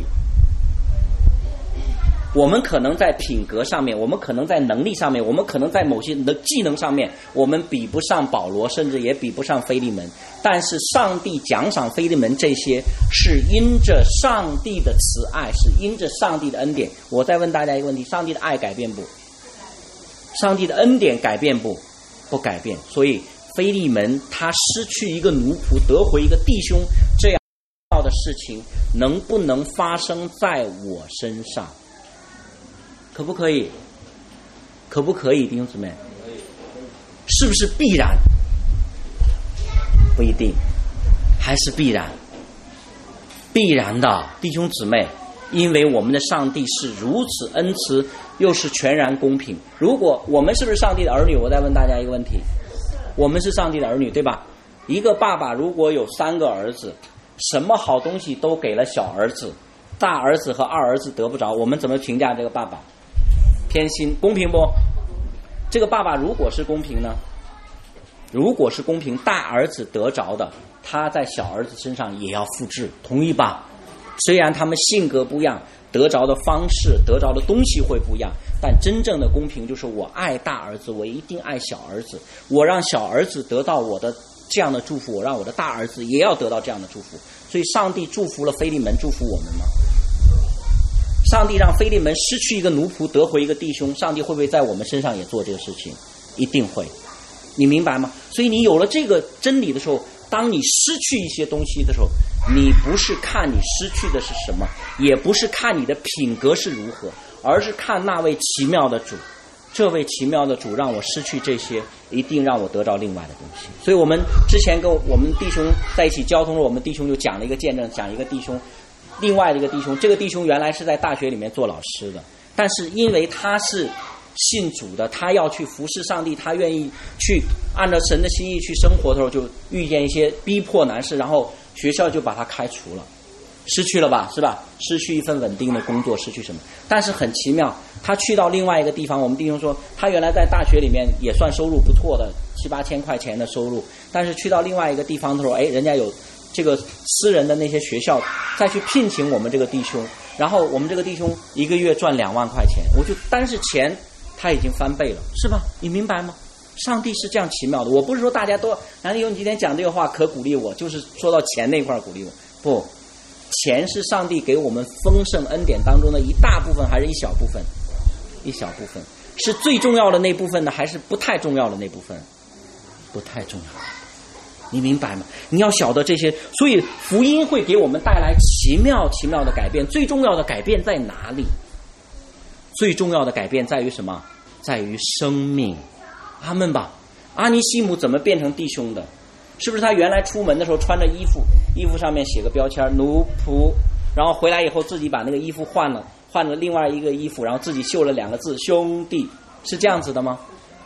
我们可能在品格上面，我们可能在能力上面，我们可能在某些的技能上面，我们比不上保罗，甚至也比不上腓利门。但是上帝奖赏腓利门这些，是因着上帝的慈爱，是因着上帝的恩典。我再问大家一个问题，上帝的爱改变不？上帝的恩典改变不？不改变。所以腓利门他失去一个奴仆，得回一个弟兄，这样的事情能不能发生在我身上？可不可以？可不可以，弟兄姊妹？是不是必然？不一定，还是必然？必然的，弟兄姊妹，因为我们的上帝是如此恩慈，又是全然公平。如果我们是不是上帝的儿女？我再问大家一个问题：我们是上帝的儿女，对吧？一个爸爸如果有三个儿子，什么好东西都给了小儿子，大儿子和二儿子得不着，我们怎么评价这个爸爸？偏心，公平不？这个爸爸如果是公平呢？如果是公平，大儿子得着的，他在小儿子身上也要复制，同意吧？虽然他们性格不一样，得着的方式，得着的东西会不一样，但真正的公平就是我爱大儿子，我一定爱小儿子，我让小儿子得到我的这样的祝福，我让我的大儿子也要得到这样的祝福。所以上帝祝福了腓利门，祝福我们吗？上帝让腓利门失去一个奴仆，得回一个弟兄，上帝会不会在我们身上也做这个事情？一定会。你明白吗？所以你有了这个真理的时候，当你失去一些东西的时候，你不是看你失去的是什么，也不是看你的品格是如何，而是看那位奇妙的主。这位奇妙的主让我失去这些，一定让我得到另外的东西。所以我们之前跟我们弟兄在一起交通了，我们弟兄就讲了一个见证，讲一个弟兄，另外的一个弟兄，这个弟兄原来是在大学里面做老师的，但是因为他是信主的，他要去服侍上帝，他愿意去按照神的心意去生活的时候，就遇见一些逼迫难事，然后学校就把他开除了，失去了吧，是吧？失去一份稳定的工作，失去什么？但是很奇妙，他去到另外一个地方，我们弟兄说他原来在大学里面也算收入不错的，七八千块钱的收入，但是去到另外一个地方的时候，哎，人家有这个私人的那些学校再去聘请我们这个弟兄，然后我们这个弟兄一个月赚两万块钱，我就单是钱他已经翻倍了，是吧？你明白吗？上帝是这样奇妙的。我不是说大家都男弟兄今天讲这个话可鼓励我，就是说到钱那块鼓励我，不，钱是上帝给我们丰盛恩典当中的一大部分，还是一小部分？一小部分。是最重要的那部分呢，还是不太重要的那部分？不太重要。你明白吗？你要晓得这些，所以福音会给我们带来奇妙奇妙的改变。最重要的改变在哪里？最重要的改变在于什么？在于生命。阿们吧。阿尼西姆怎么变成弟兄的？是不是他原来出门的时候穿着衣服，衣服上面写个标签奴仆，然后回来以后自己把那个衣服换了，换了另外一个衣服，然后自己绣了两个字兄弟，是这样子的吗？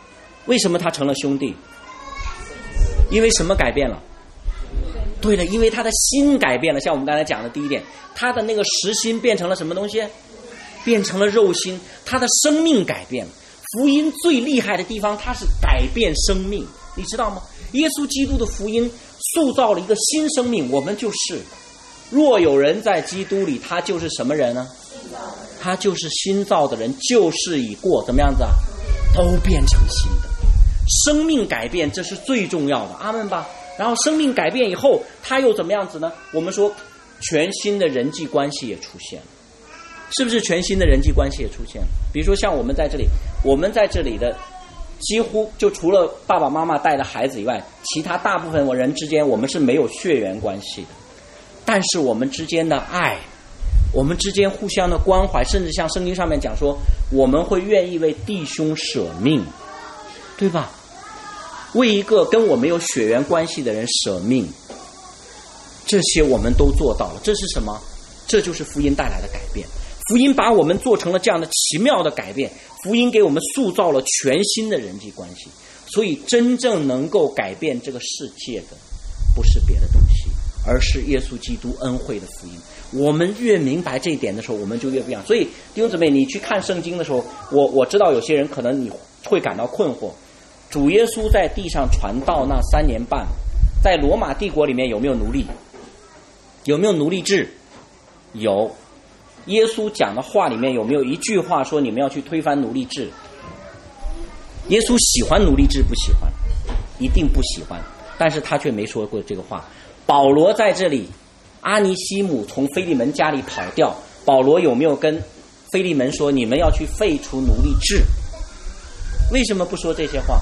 为什么他成了兄弟？因为什么改变了？对了，因为他的心改变了。像我们刚才讲的第一点，他的那个实心变成了什么东西？变成了肉心，他的生命改变了。福音最厉害的地方，它是改变生命，你知道吗？耶稣基督的福音塑造了一个新生命，我们就是。若有人在基督里，他就是什么人呢？他就是新造的人，旧事已过，怎么样子啊？都变成新的。生命改变，这是最重要的，阿们吧。然后生命改变以后，他又怎么样子呢？我们说全新的人际关系也出现了，是不是全新的人际关系也出现了？比如说像我们在这里，我们在这里的几乎就除了爸爸妈妈带的孩子以外，其他大部分人之间我们是没有血缘关系的，但是我们之间的爱，我们之间互相的关怀，甚至像圣经上面讲说，我们会愿意为弟兄舍命，对吧？为一个跟我没有血缘关系的人舍命，这些我们都做到了。这是什么？这就是福音带来的改变。福音把我们做成了这样的奇妙的改变，福音给我们塑造了全新的人际关系。所以真正能够改变这个世界的不是别的东西，而是耶稣基督恩惠的福音。我们越明白这一点的时候，我们就越不一样。所以弟兄姊妹，你去看圣经的时候，我我知道有些人可能你会感到困惑，主耶稣在地上传道那三年半，在罗马帝国里面有没有奴隶？有没有奴隶制？有。耶稣讲的话里面有没有一句话说你们要去推翻奴隶制？耶稣喜欢奴隶制不喜欢？一定不喜欢，但是他却没说过这个话。保罗在这里，阿尼西姆从腓利门家里跑掉，保罗有没有跟腓利门说你们要去废除奴隶制？为什么不说这些话？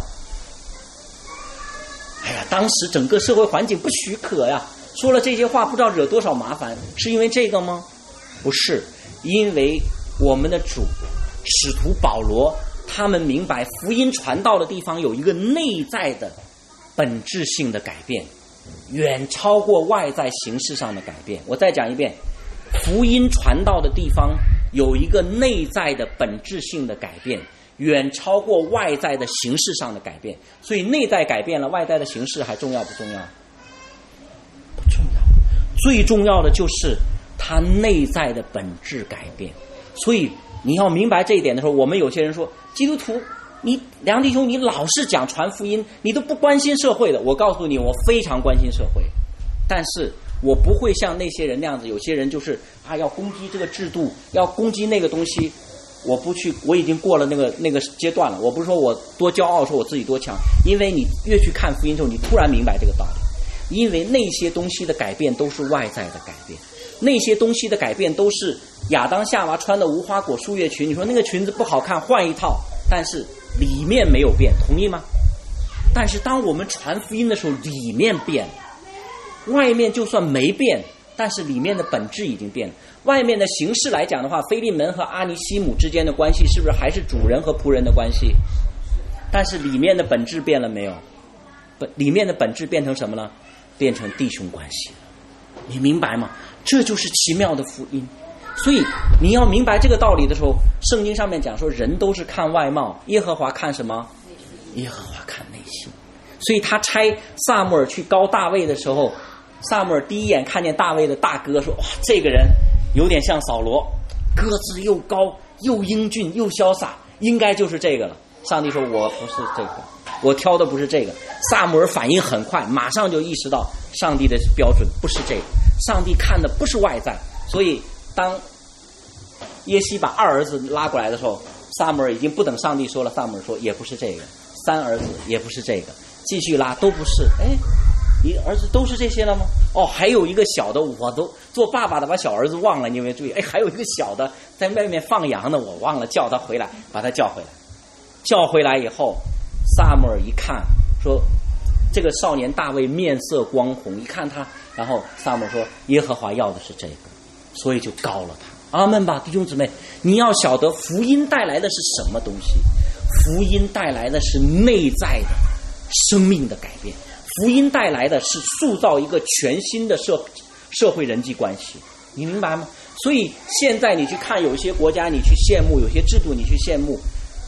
哎呀，当时整个社会环境不许可呀，说了这些话不知道惹多少麻烦，是因为这个吗？不是，因为我们的主使徒保罗他们明白福音传到的地方有一个内在的本质性的改变，远超过外在形式上的改变。我再讲一遍，福音传到的地方有一个内在的本质性的改变，远超过外在的形式上的改变。所以内在改变了，外在的形式还重要不重要？不重要。最重要的就是它内在的本质改变。所以你要明白这一点的时候，我们有些人说基督徒，你梁弟兄你老是讲传福音，你都不关心社会的。我告诉你，我非常关心社会，但是我不会像那些人那样子，有些人就是啊要攻击这个制度，要攻击那个东西，我不去，我已经过了那个那个阶段了。我不是说我多骄傲，说我自己多强，因为你越去看福音之后，你突然明白这个道理。因为那些东西的改变都是外在的改变，那些东西的改变都是亚当夏娃穿的无花果树叶裙，你说那个裙子不好看，换一套，但是里面没有变，同意吗？但是当我们传福音的时候，里面变了，外面就算没变，但是里面的本质已经变了。外面的形式来讲的话，腓利门和阿尼西姆之间的关系是不是还是主人和仆人的关系？但是里面的本质变了没有？本里面的本质变成什么了？变成弟兄关系。你明白吗？这就是奇妙的福音。所以你要明白这个道理的时候，圣经上面讲说人都是看外貌，耶和华看什么？耶和华看内心。所以他差撒母耳去膏大卫的时候，撒母耳第一眼看见大卫的大哥，说哇，这个人有点像扫罗，个子又高又英俊又潇洒，应该就是这个了。上帝说我不是这个，我挑的不是这个。撒母耳反应很快，马上就意识到上帝的标准不是这个，上帝看的不是外在。所以当耶西把二儿子拉过来的时候，撒母耳已经不等上帝说了，撒母耳说也不是这个，三儿子也不是这个，继续拉都不是。哎，你儿子都是这些了吗？哦，还有一个小的，我都做爸爸的把小儿子忘了，你有没有注意？哎，还有一个小的在外面放羊的，我忘了叫他回来，把他叫回来。叫回来以后，撒母耳一看说这个少年大卫面色光红，一看他，然后撒母耳说耶和华要的是这个，所以就膏了他。阿们吧，弟兄姊妹，你要晓得福音带来的是什么东西？福音带来的是内在的生命的改变，福音带来的是塑造一个全新的社社会人际关系，你明白吗？所以现在你去看有一些国家，你去羡慕，有些制度你去羡慕，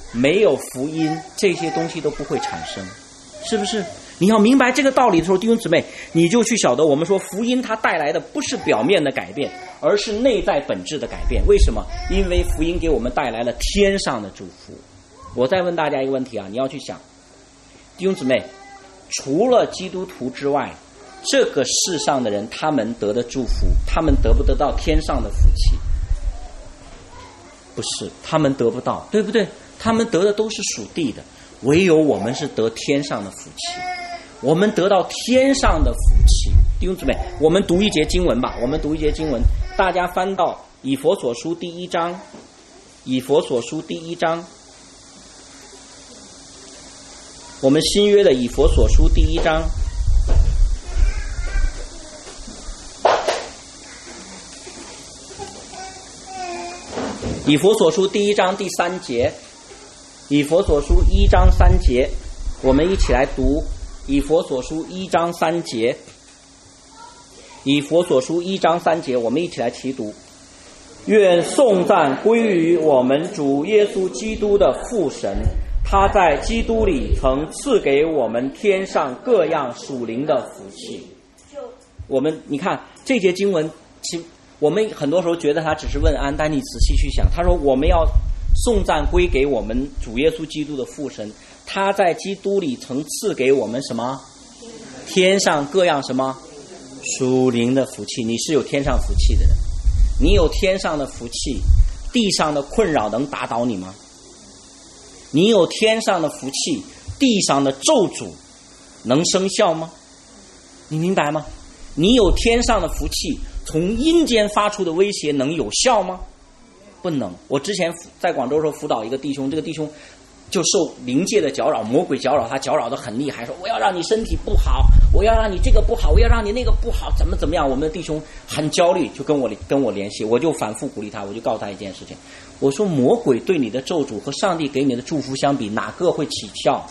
没有福音，这些东西都不会产生，是不是？你要明白这个道理的时候，弟兄姊妹，你就去晓得，我们说福音它带来的不是表面的改变，而是内在本质的改变。为什么？因为福音给我们带来了天上的祝福。我再问大家一个问题啊，你要去想，弟兄姊妹，除了基督徒之外，这个世上的人他们得的祝福，他们得不得到天上的福气？不是，他们得不到，对不对？他们得的都是属地的，唯有我们是得天上的福气。我们得到天上的福气。弟兄姊妹，我们读一节经文吧，我们读一节经文，大家翻到以弗所书第一章，以弗所书第一章，我们新约的以弗所书第一章，以弗所书第一章第三节，以弗所书一章三节，我们一起来读以弗所书一章三节，以弗所书一章三节，我们一起来齐读。愿颂赞归于我们主耶稣基督的父神，他在基督里曾赐给我们天上各样属灵的福气。我们你看这节经文，其我们很多时候觉得他只是问安，但你仔细去想，他说我们要颂赞归给我们主耶稣基督的父神，他在基督里曾赐给我们什么？天上各样什么属灵的福气。你是有天上福气的人，你有天上的福气，地上的困扰能打倒你吗？你有天上的福气，地上的咒诅能生效吗？你明白吗？你有天上的福气，从阴间发出的威胁能有效吗？不能。我之前在广州的时候辅导一个弟兄，这个弟兄就受灵界的搅扰，魔鬼搅扰他，搅扰得很厉害，说我要让你身体不好，我要让你这个不好，我要让你那个不好，怎么怎么样。我们的弟兄很焦虑，就跟我跟我联系，我就反复鼓励他，我就告诉他一件事情，我说魔鬼对你的咒诅和上帝给你的祝福相比，哪个会起效？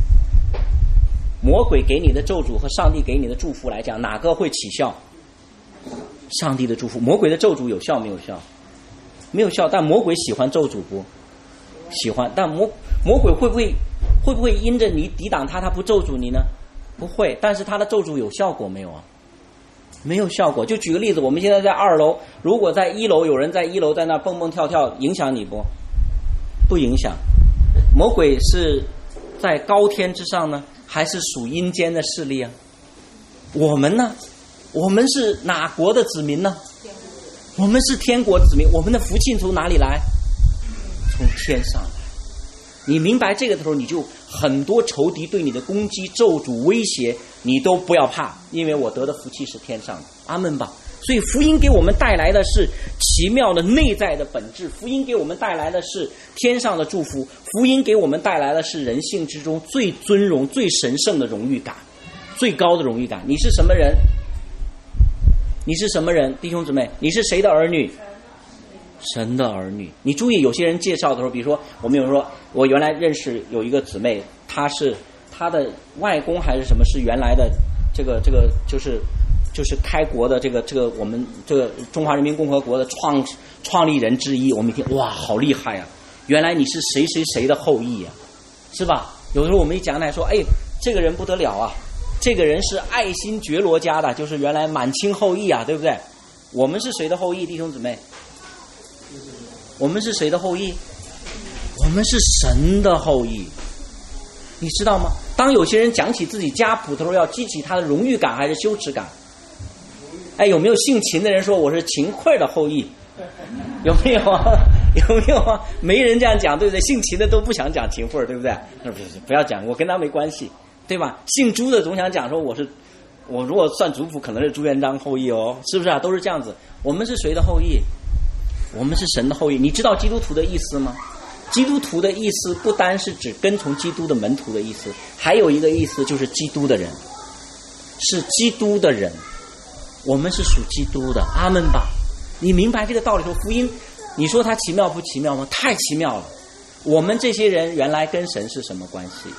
魔鬼给你的咒诅和上帝给你的祝福来讲，哪个会起效？上帝的祝福。魔鬼的咒诅有效没有效？没有效。但魔鬼喜欢咒诅不？喜欢。但魔魔鬼会不会会不会因着你抵挡他，他不咒诅你呢？不会。但是他的咒诅有效果没有啊？没有效果。就举个例子，我们现在在二楼，如果在一楼有人在一楼在那蹦蹦跳跳，影响你不？不影响。魔鬼是在高天之上呢，还是属阴间的势力啊？我们呢？我们是哪国的子民呢？我们是天国子民。我们的福气从哪里来？从天上来。你明白这个的时候，你就很多仇敌对你的攻击、咒诅、威胁，你都不要怕，因为我得的福气是天上的。阿们吧。所以福音给我们带来的是奇妙的内在的本质，福音给我们带来的是天上的祝福，福音给我们带来的是人性之中最尊荣、最神圣的荣誉感，最高的荣誉感。你是什么人？你是什么人？弟兄姊妹，你是谁的儿女？神的儿女。你注意，有些人介绍的时候，比如说我们有人说，我原来认识有一个姊妹，她是她的外公还是什么，是原来的这个这个就是就是开国的这个这个我们这个中华人民共和国的创创立人之一。我们一听，哇，好厉害啊！原来你是谁谁谁的后裔啊，是吧？有时候我们一讲来说，哎，这个人不得了啊，这个人是爱新觉罗家的，就是原来满清后裔啊，对不对？我们是谁的后裔，弟兄姊妹？我们是谁的后裔？我们是神的后裔。你知道吗？当有些人讲起自己家谱的时候，要激起他的荣誉感还是羞耻感？哎，有没有姓秦的人说我是秦桧的后裔？有没有啊？有没有啊？没人这样讲，对不对？姓秦的都不想讲秦桧，对不对？不要讲，我跟他没关系，对吧？姓朱的总想讲说我是，我如果算族谱可能是朱元璋后裔哦，是不是啊？都是这样子。我们是谁的后裔？我们是神的后裔。你知道基督徒的意思吗？基督徒的意思不单是指跟从基督的门徒的意思，还有一个意思就是基督的人，是基督的人。我们是属基督的，阿们吧。你明白这个道理后，福音你说它奇妙不奇妙吗？太奇妙了。我们这些人原来跟神是什么关系？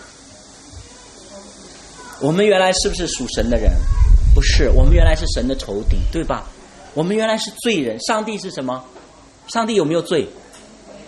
我们原来是不是属神的人？不是，我们原来是神的仇敌，对吧？我们原来是罪人。上帝是什么？上帝有没有罪？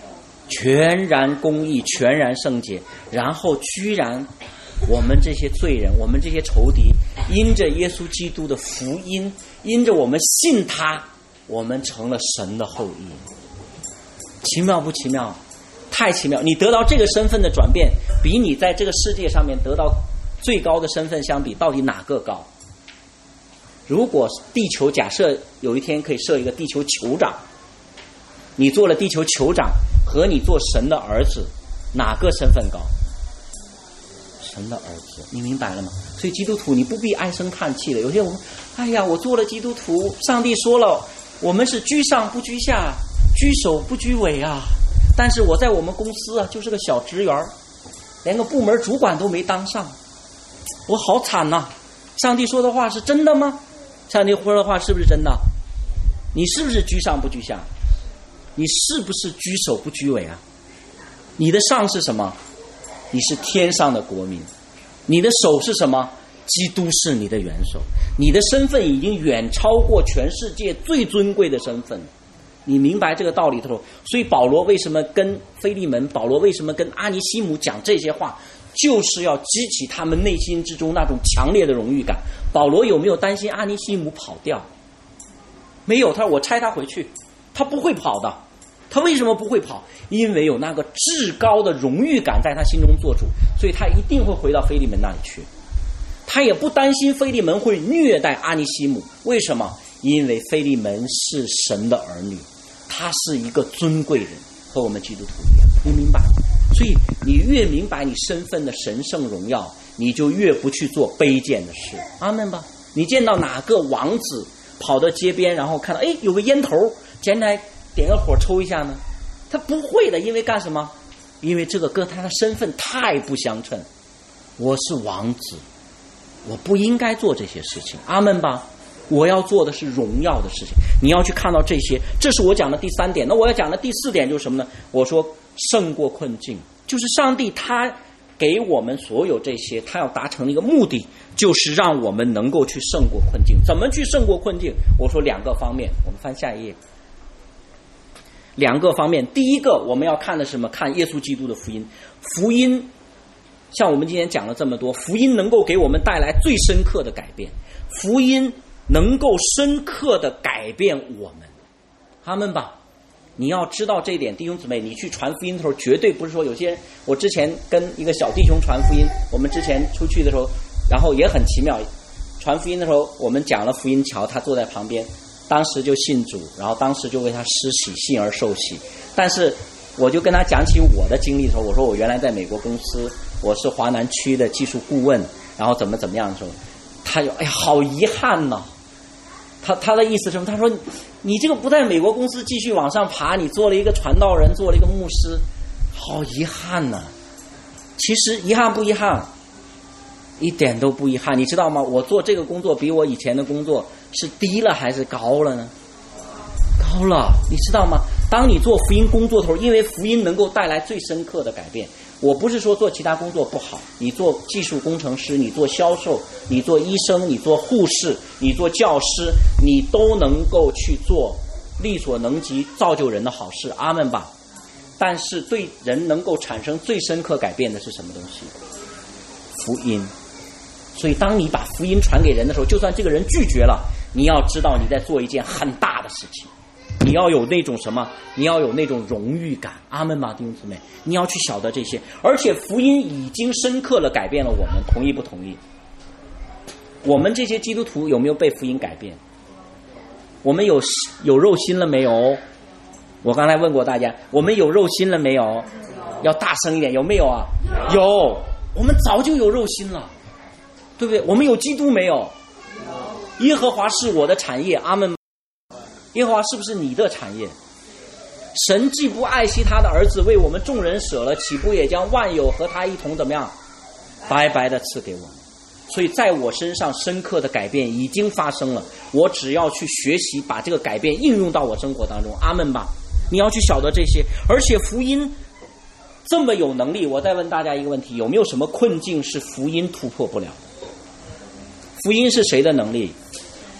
全然公义，全然圣洁，然后居然我们这些罪人，我们这些仇敌，因着耶稣基督的福音，因着我们信他，我们成了神的后裔。奇妙不奇妙？太奇妙！你得到这个身份的转变，比你在这个世界上面得到最高的身份相比，到底哪个高？如果地球假设有一天可以设一个地球酋长，你做了地球酋长和你做神的儿子，哪个身份高？神的儿子，你明白了吗？所以基督徒你不必唉声叹气了。有些我们，哎呀，我做了基督徒，上帝说了，我们是居上不居下，居首不居尾啊。但是我在我们公司啊，就是个小职员，连个部门主管都没当上，我好惨呐、啊！上帝说的话是真的吗？上帝说的话是不是真的？你是不是居上不居下？你是不是居首不居尾啊？你的上是什么？你是天上的国民。你的首是什么？基督是你的元首。你的身份已经远超过全世界最尊贵的身份。你明白这个道理的时候，所以保罗为什么跟腓利门，保罗为什么跟阿尼西姆讲这些话，就是要激起他们内心之中那种强烈的荣誉感。保罗有没有担心阿尼西姆跑掉？没有，他说我差他回去，他不会跑的。他为什么不会跑？因为有那个至高的荣誉感在他心中做主，所以他一定会回到腓利门那里去。他也不担心腓利门会虐待阿尼西姆，为什么？因为腓利门是神的儿女，他是一个尊贵人，和我们基督徒一样，你明白吗？所以你越明白你身份的神圣荣耀，你就越不去做卑贱的事。阿们吧。你见到哪个王子跑到街边，然后看到哎有个烟头，捡起来点个火抽一下呢？他不会的，因为干什么？因为这个跟他的身份太不相称。我是王子，我不应该做这些事情。阿们吧。我要做的是荣耀的事情。你要去看到这些，这是我讲的第三点。那我要讲的第四点就是什么呢？我说胜过困境，就是上帝他给我们所有这些，他要达成一个目的，就是让我们能够去胜过困境。怎么去胜过困境？我说两个方面。我们翻下一页。两个方面。第一个我们要看的是什么？看耶稣基督的福音。福音像我们今天讲了这么多，福音能够给我们带来最深刻的改变。福音能够深刻的改变我们。阿们吧。你要知道这一点，弟兄姊妹，你去传福音的时候，绝对不是说有些人，我之前跟一个小弟兄传福音，我们之前出去的时候，然后也很奇妙，传福音的时候我们讲了福音桥，他坐在旁边，当时就信主，然后当时就为他施洗，信而受洗。但是我就跟他讲起我的经历的时候，我说我原来在美国公司，我是华南区的技术顾问，然后怎么怎么样的时候，他就哎呀好遗憾呐、啊。他他的意思是什么？他说你这个不在美国公司继续往上爬，你做了一个传道人，做了一个牧师，好遗憾呐、啊。其实遗憾不遗憾？一点都不遗憾。你知道吗？我做这个工作比我以前的工作是低了还是高了呢？高了。你知道吗？当你做福音工作的时候，因为福音能够带来最深刻的改变。我不是说做其他工作不好，你做技术工程师，你做销售，你做医生，你做护士，你做教师，你都能够去做力所能及造就人的好事。阿们吧。但是对人能够产生最深刻改变的是什么东西？福音。所以当你把福音传给人的时候，就算这个人拒绝了，你要知道你在做一件很大的事情。你要有那种什么？你要有那种荣誉感。阿们吧，弟兄姊妹，你要去晓得这些。而且福音已经深刻地改变了我们，同意不同意？我们这些基督徒有没有被福音改变？我们有有肉心了没有？我刚才问过大家，我们有肉心了没有？要大声一点，有没有啊？有，我们早就有肉心了，对不对？我们有基督没有？耶和华是我的产业。阿们。耶和华是不是你的产业？神既不爱惜他的儿子，为我们众人舍了，岂不也将万有和他一同怎么样白白的赐给我们？所以在我身上深刻的改变已经发生了，我只要去学习，把这个改变应用到我生活当中。阿们吧。你要去晓得这些。而且福音这么有能力，我再问大家一个问题，有没有什么困境是福音突破不了的？福音是谁的能力？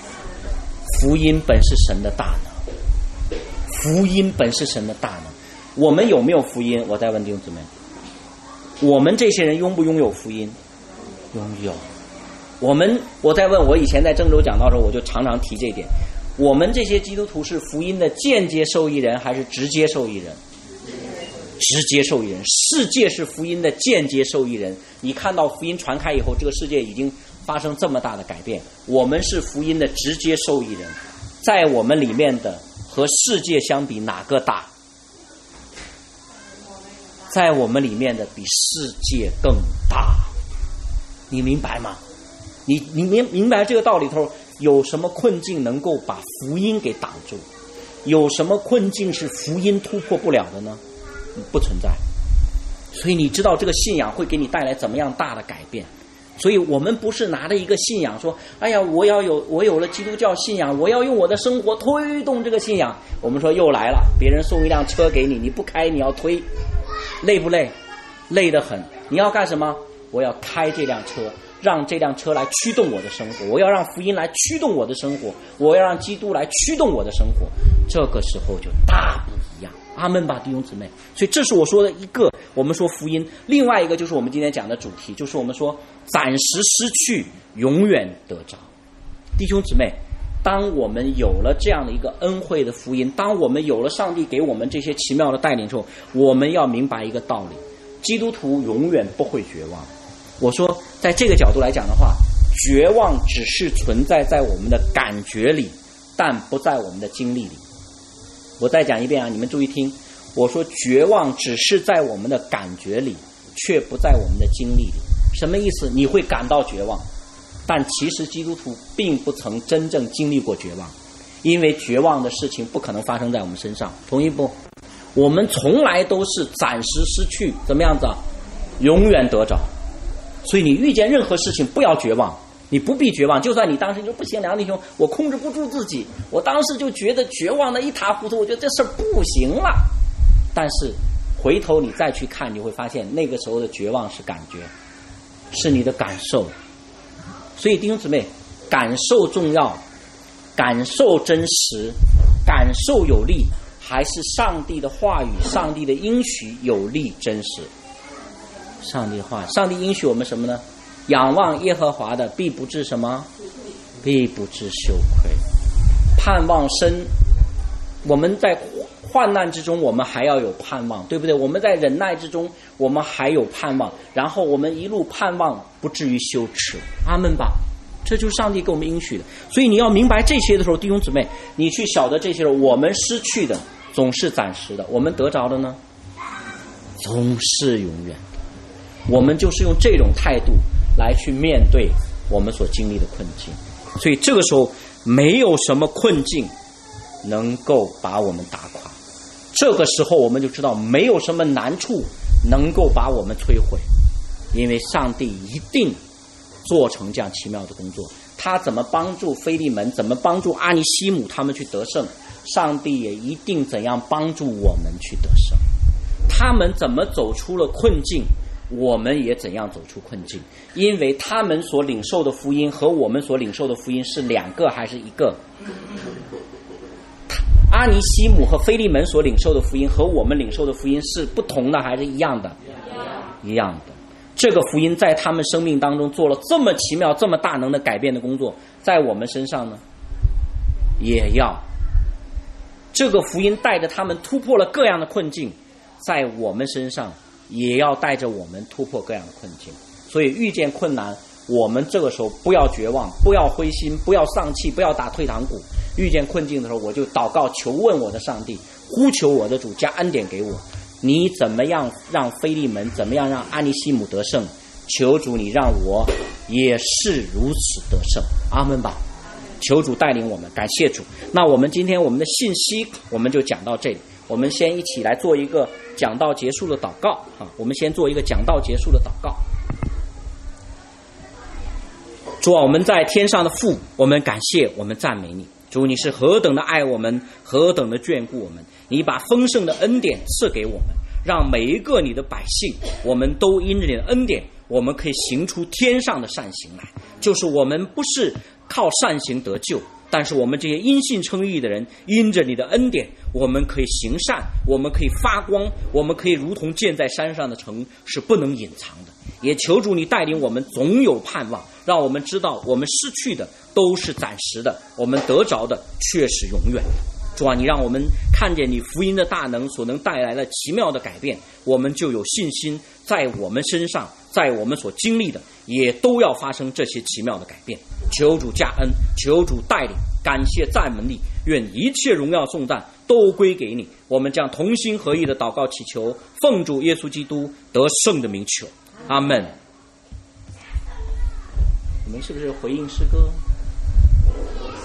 福音本是神的大能。福音本是神的大能。 我们有没有福音？我再问弟兄姊妹，我们这些人拥不拥有福音？拥有。我们，我在问，我以前在郑州讲道的时候，我就常常提这一点。我们这些基督徒是福音的间接受益人还是直接受益人？直接受益人。世界是福音的间接受益人。你看到福音传开以后，这个世界已经发生这么大的改变，我们是福音的直接受益人。在我们里面的和世界相比，哪个大？在我们里面的比世界更大。你明白吗？你你明明白这个道理头，有什么困境能够把福音给挡住？有什么困境是福音突破不了的呢？不存在。所以你知道这个信仰会给你带来怎么样大的改变。所以我们不是拿着一个信仰说，哎呀，我要有我有了基督教信仰，我要用我的生活推动这个信仰。我们说又来了，别人送一辆车给你，你不开你要推，累不累？累得很。你要干什么？我要开这辆车，让这辆车来驱动我的生活，我要让福音来驱动我的生活，我要让基督来驱动我的生活。这个时候就大不一样。阿们吧，弟兄姊妹。所以这是我说的一个，我们说福音。另外一个就是我们今天讲的主题，就是我们说暂时失去，永远得着。弟兄姊妹，当我们有了这样的一个恩惠的福音，当我们有了上帝给我们这些奇妙的带领之后，我们要明白一个道理，基督徒永远不会绝望。我说在这个角度来讲的话，绝望只是存在在我们的感觉里，但不在我们的经历里。我再讲一遍啊，你们注意听，我说绝望只是在我们的感觉里，却不在我们的经历里。什么意思？你会感到绝望，但其实基督徒并不曾真正经历过绝望，因为绝望的事情不可能发生在我们身上，同意不？我们从来都是暂时失去，怎么样子啊？永远得着。所以你遇见任何事情不要绝望，你不必绝望。就算你当时就不行，梁弟兄，我控制不住自己，我当时就觉得绝望的一塌糊涂，我觉得这事儿不行了。但是回头你再去看，你会发现那个时候的绝望是感觉，是你的感受。所以弟兄姊妹，感受重要，感受真实，感受有力，还是上帝的话语，上帝的应许有力真实。上帝的话，上帝应许我们什么呢？仰望耶和华的必不致什么？必不致羞愧。盼望深，我们在患难之中我们还要有盼望，对不对？我们在忍耐之中我们还有盼望，然后我们一路盼望不至于羞耻。阿们吧。这就是上帝给我们应许的。所以你要明白这些的时候，弟兄姊妹，你去晓得这些时候，我们失去的总是暂时的，我们得着的呢总是永远。我们就是用这种态度来去面对我们所经历的困境。所以这个时候没有什么困境能够把我们打垮，这个时候我们就知道没有什么难处能够把我们摧毁，因为上帝一定做成这样奇妙的工作。他怎么帮助腓利门，怎么帮助阿尼西姆他们去得胜，上帝也一定怎样帮助我们去得胜。他们怎么走出了困境，我们也怎样走出困境，因为他们所领受的福音和我们所领受的福音是两个还是一个？阿尼西姆和腓利门所领受的福音和我们领受的福音是不同的还是一样的？一样的。这个福音在他们生命当中做了这么奇妙这么大能的改变的工作，在我们身上呢也要。这个福音带着他们突破了各样的困境，在我们身上也要带着我们突破各样的困境。所以遇见困难，我们这个时候不要绝望，不要灰心，不要丧气，不要打退堂鼓。遇见困境的时候，我就祷告求问我的上帝，呼求我的主加恩典给我。你怎么样让腓利门，怎么样让阿尼西姆得胜，求主你让我也是如此得胜。阿们吧。求主带领我们，感谢主。那我们今天我们的信息我们就讲到这里，我们先一起来做一个讲道结束的祷告啊！我们先做一个讲道结束的祷告。主啊，我们在天上的父，我们感谢，我们赞美你。主，你是何等的爱我们，何等的眷顾我们，你把丰盛的恩典赐给我们，让每一个你的百姓，我们都因着你的恩典，我们可以行出天上的善行来。就是我们不是靠善行得救，但是我们这些因信称义的人，因着你的恩典， 我们可以行善，我们可以发光，我们可以如同建在山上的城，是不能隐藏的。也求主你带领我们总有盼望，让我们知道我们失去的都是暂时的，我们得着的却是永远的。主啊，你让我们看见你福音的大能所能带来的奇妙的改变，我们就有信心，在我们身上，在我们所经历的也都要发生这些奇妙的改变。求主加恩，求主带领，感谢赞美你，愿一切荣耀颂赞都归给你。我们将同心合意的祷告祈求，奉主耶稣基督得胜的名求，阿们。我们是不是回应诗歌？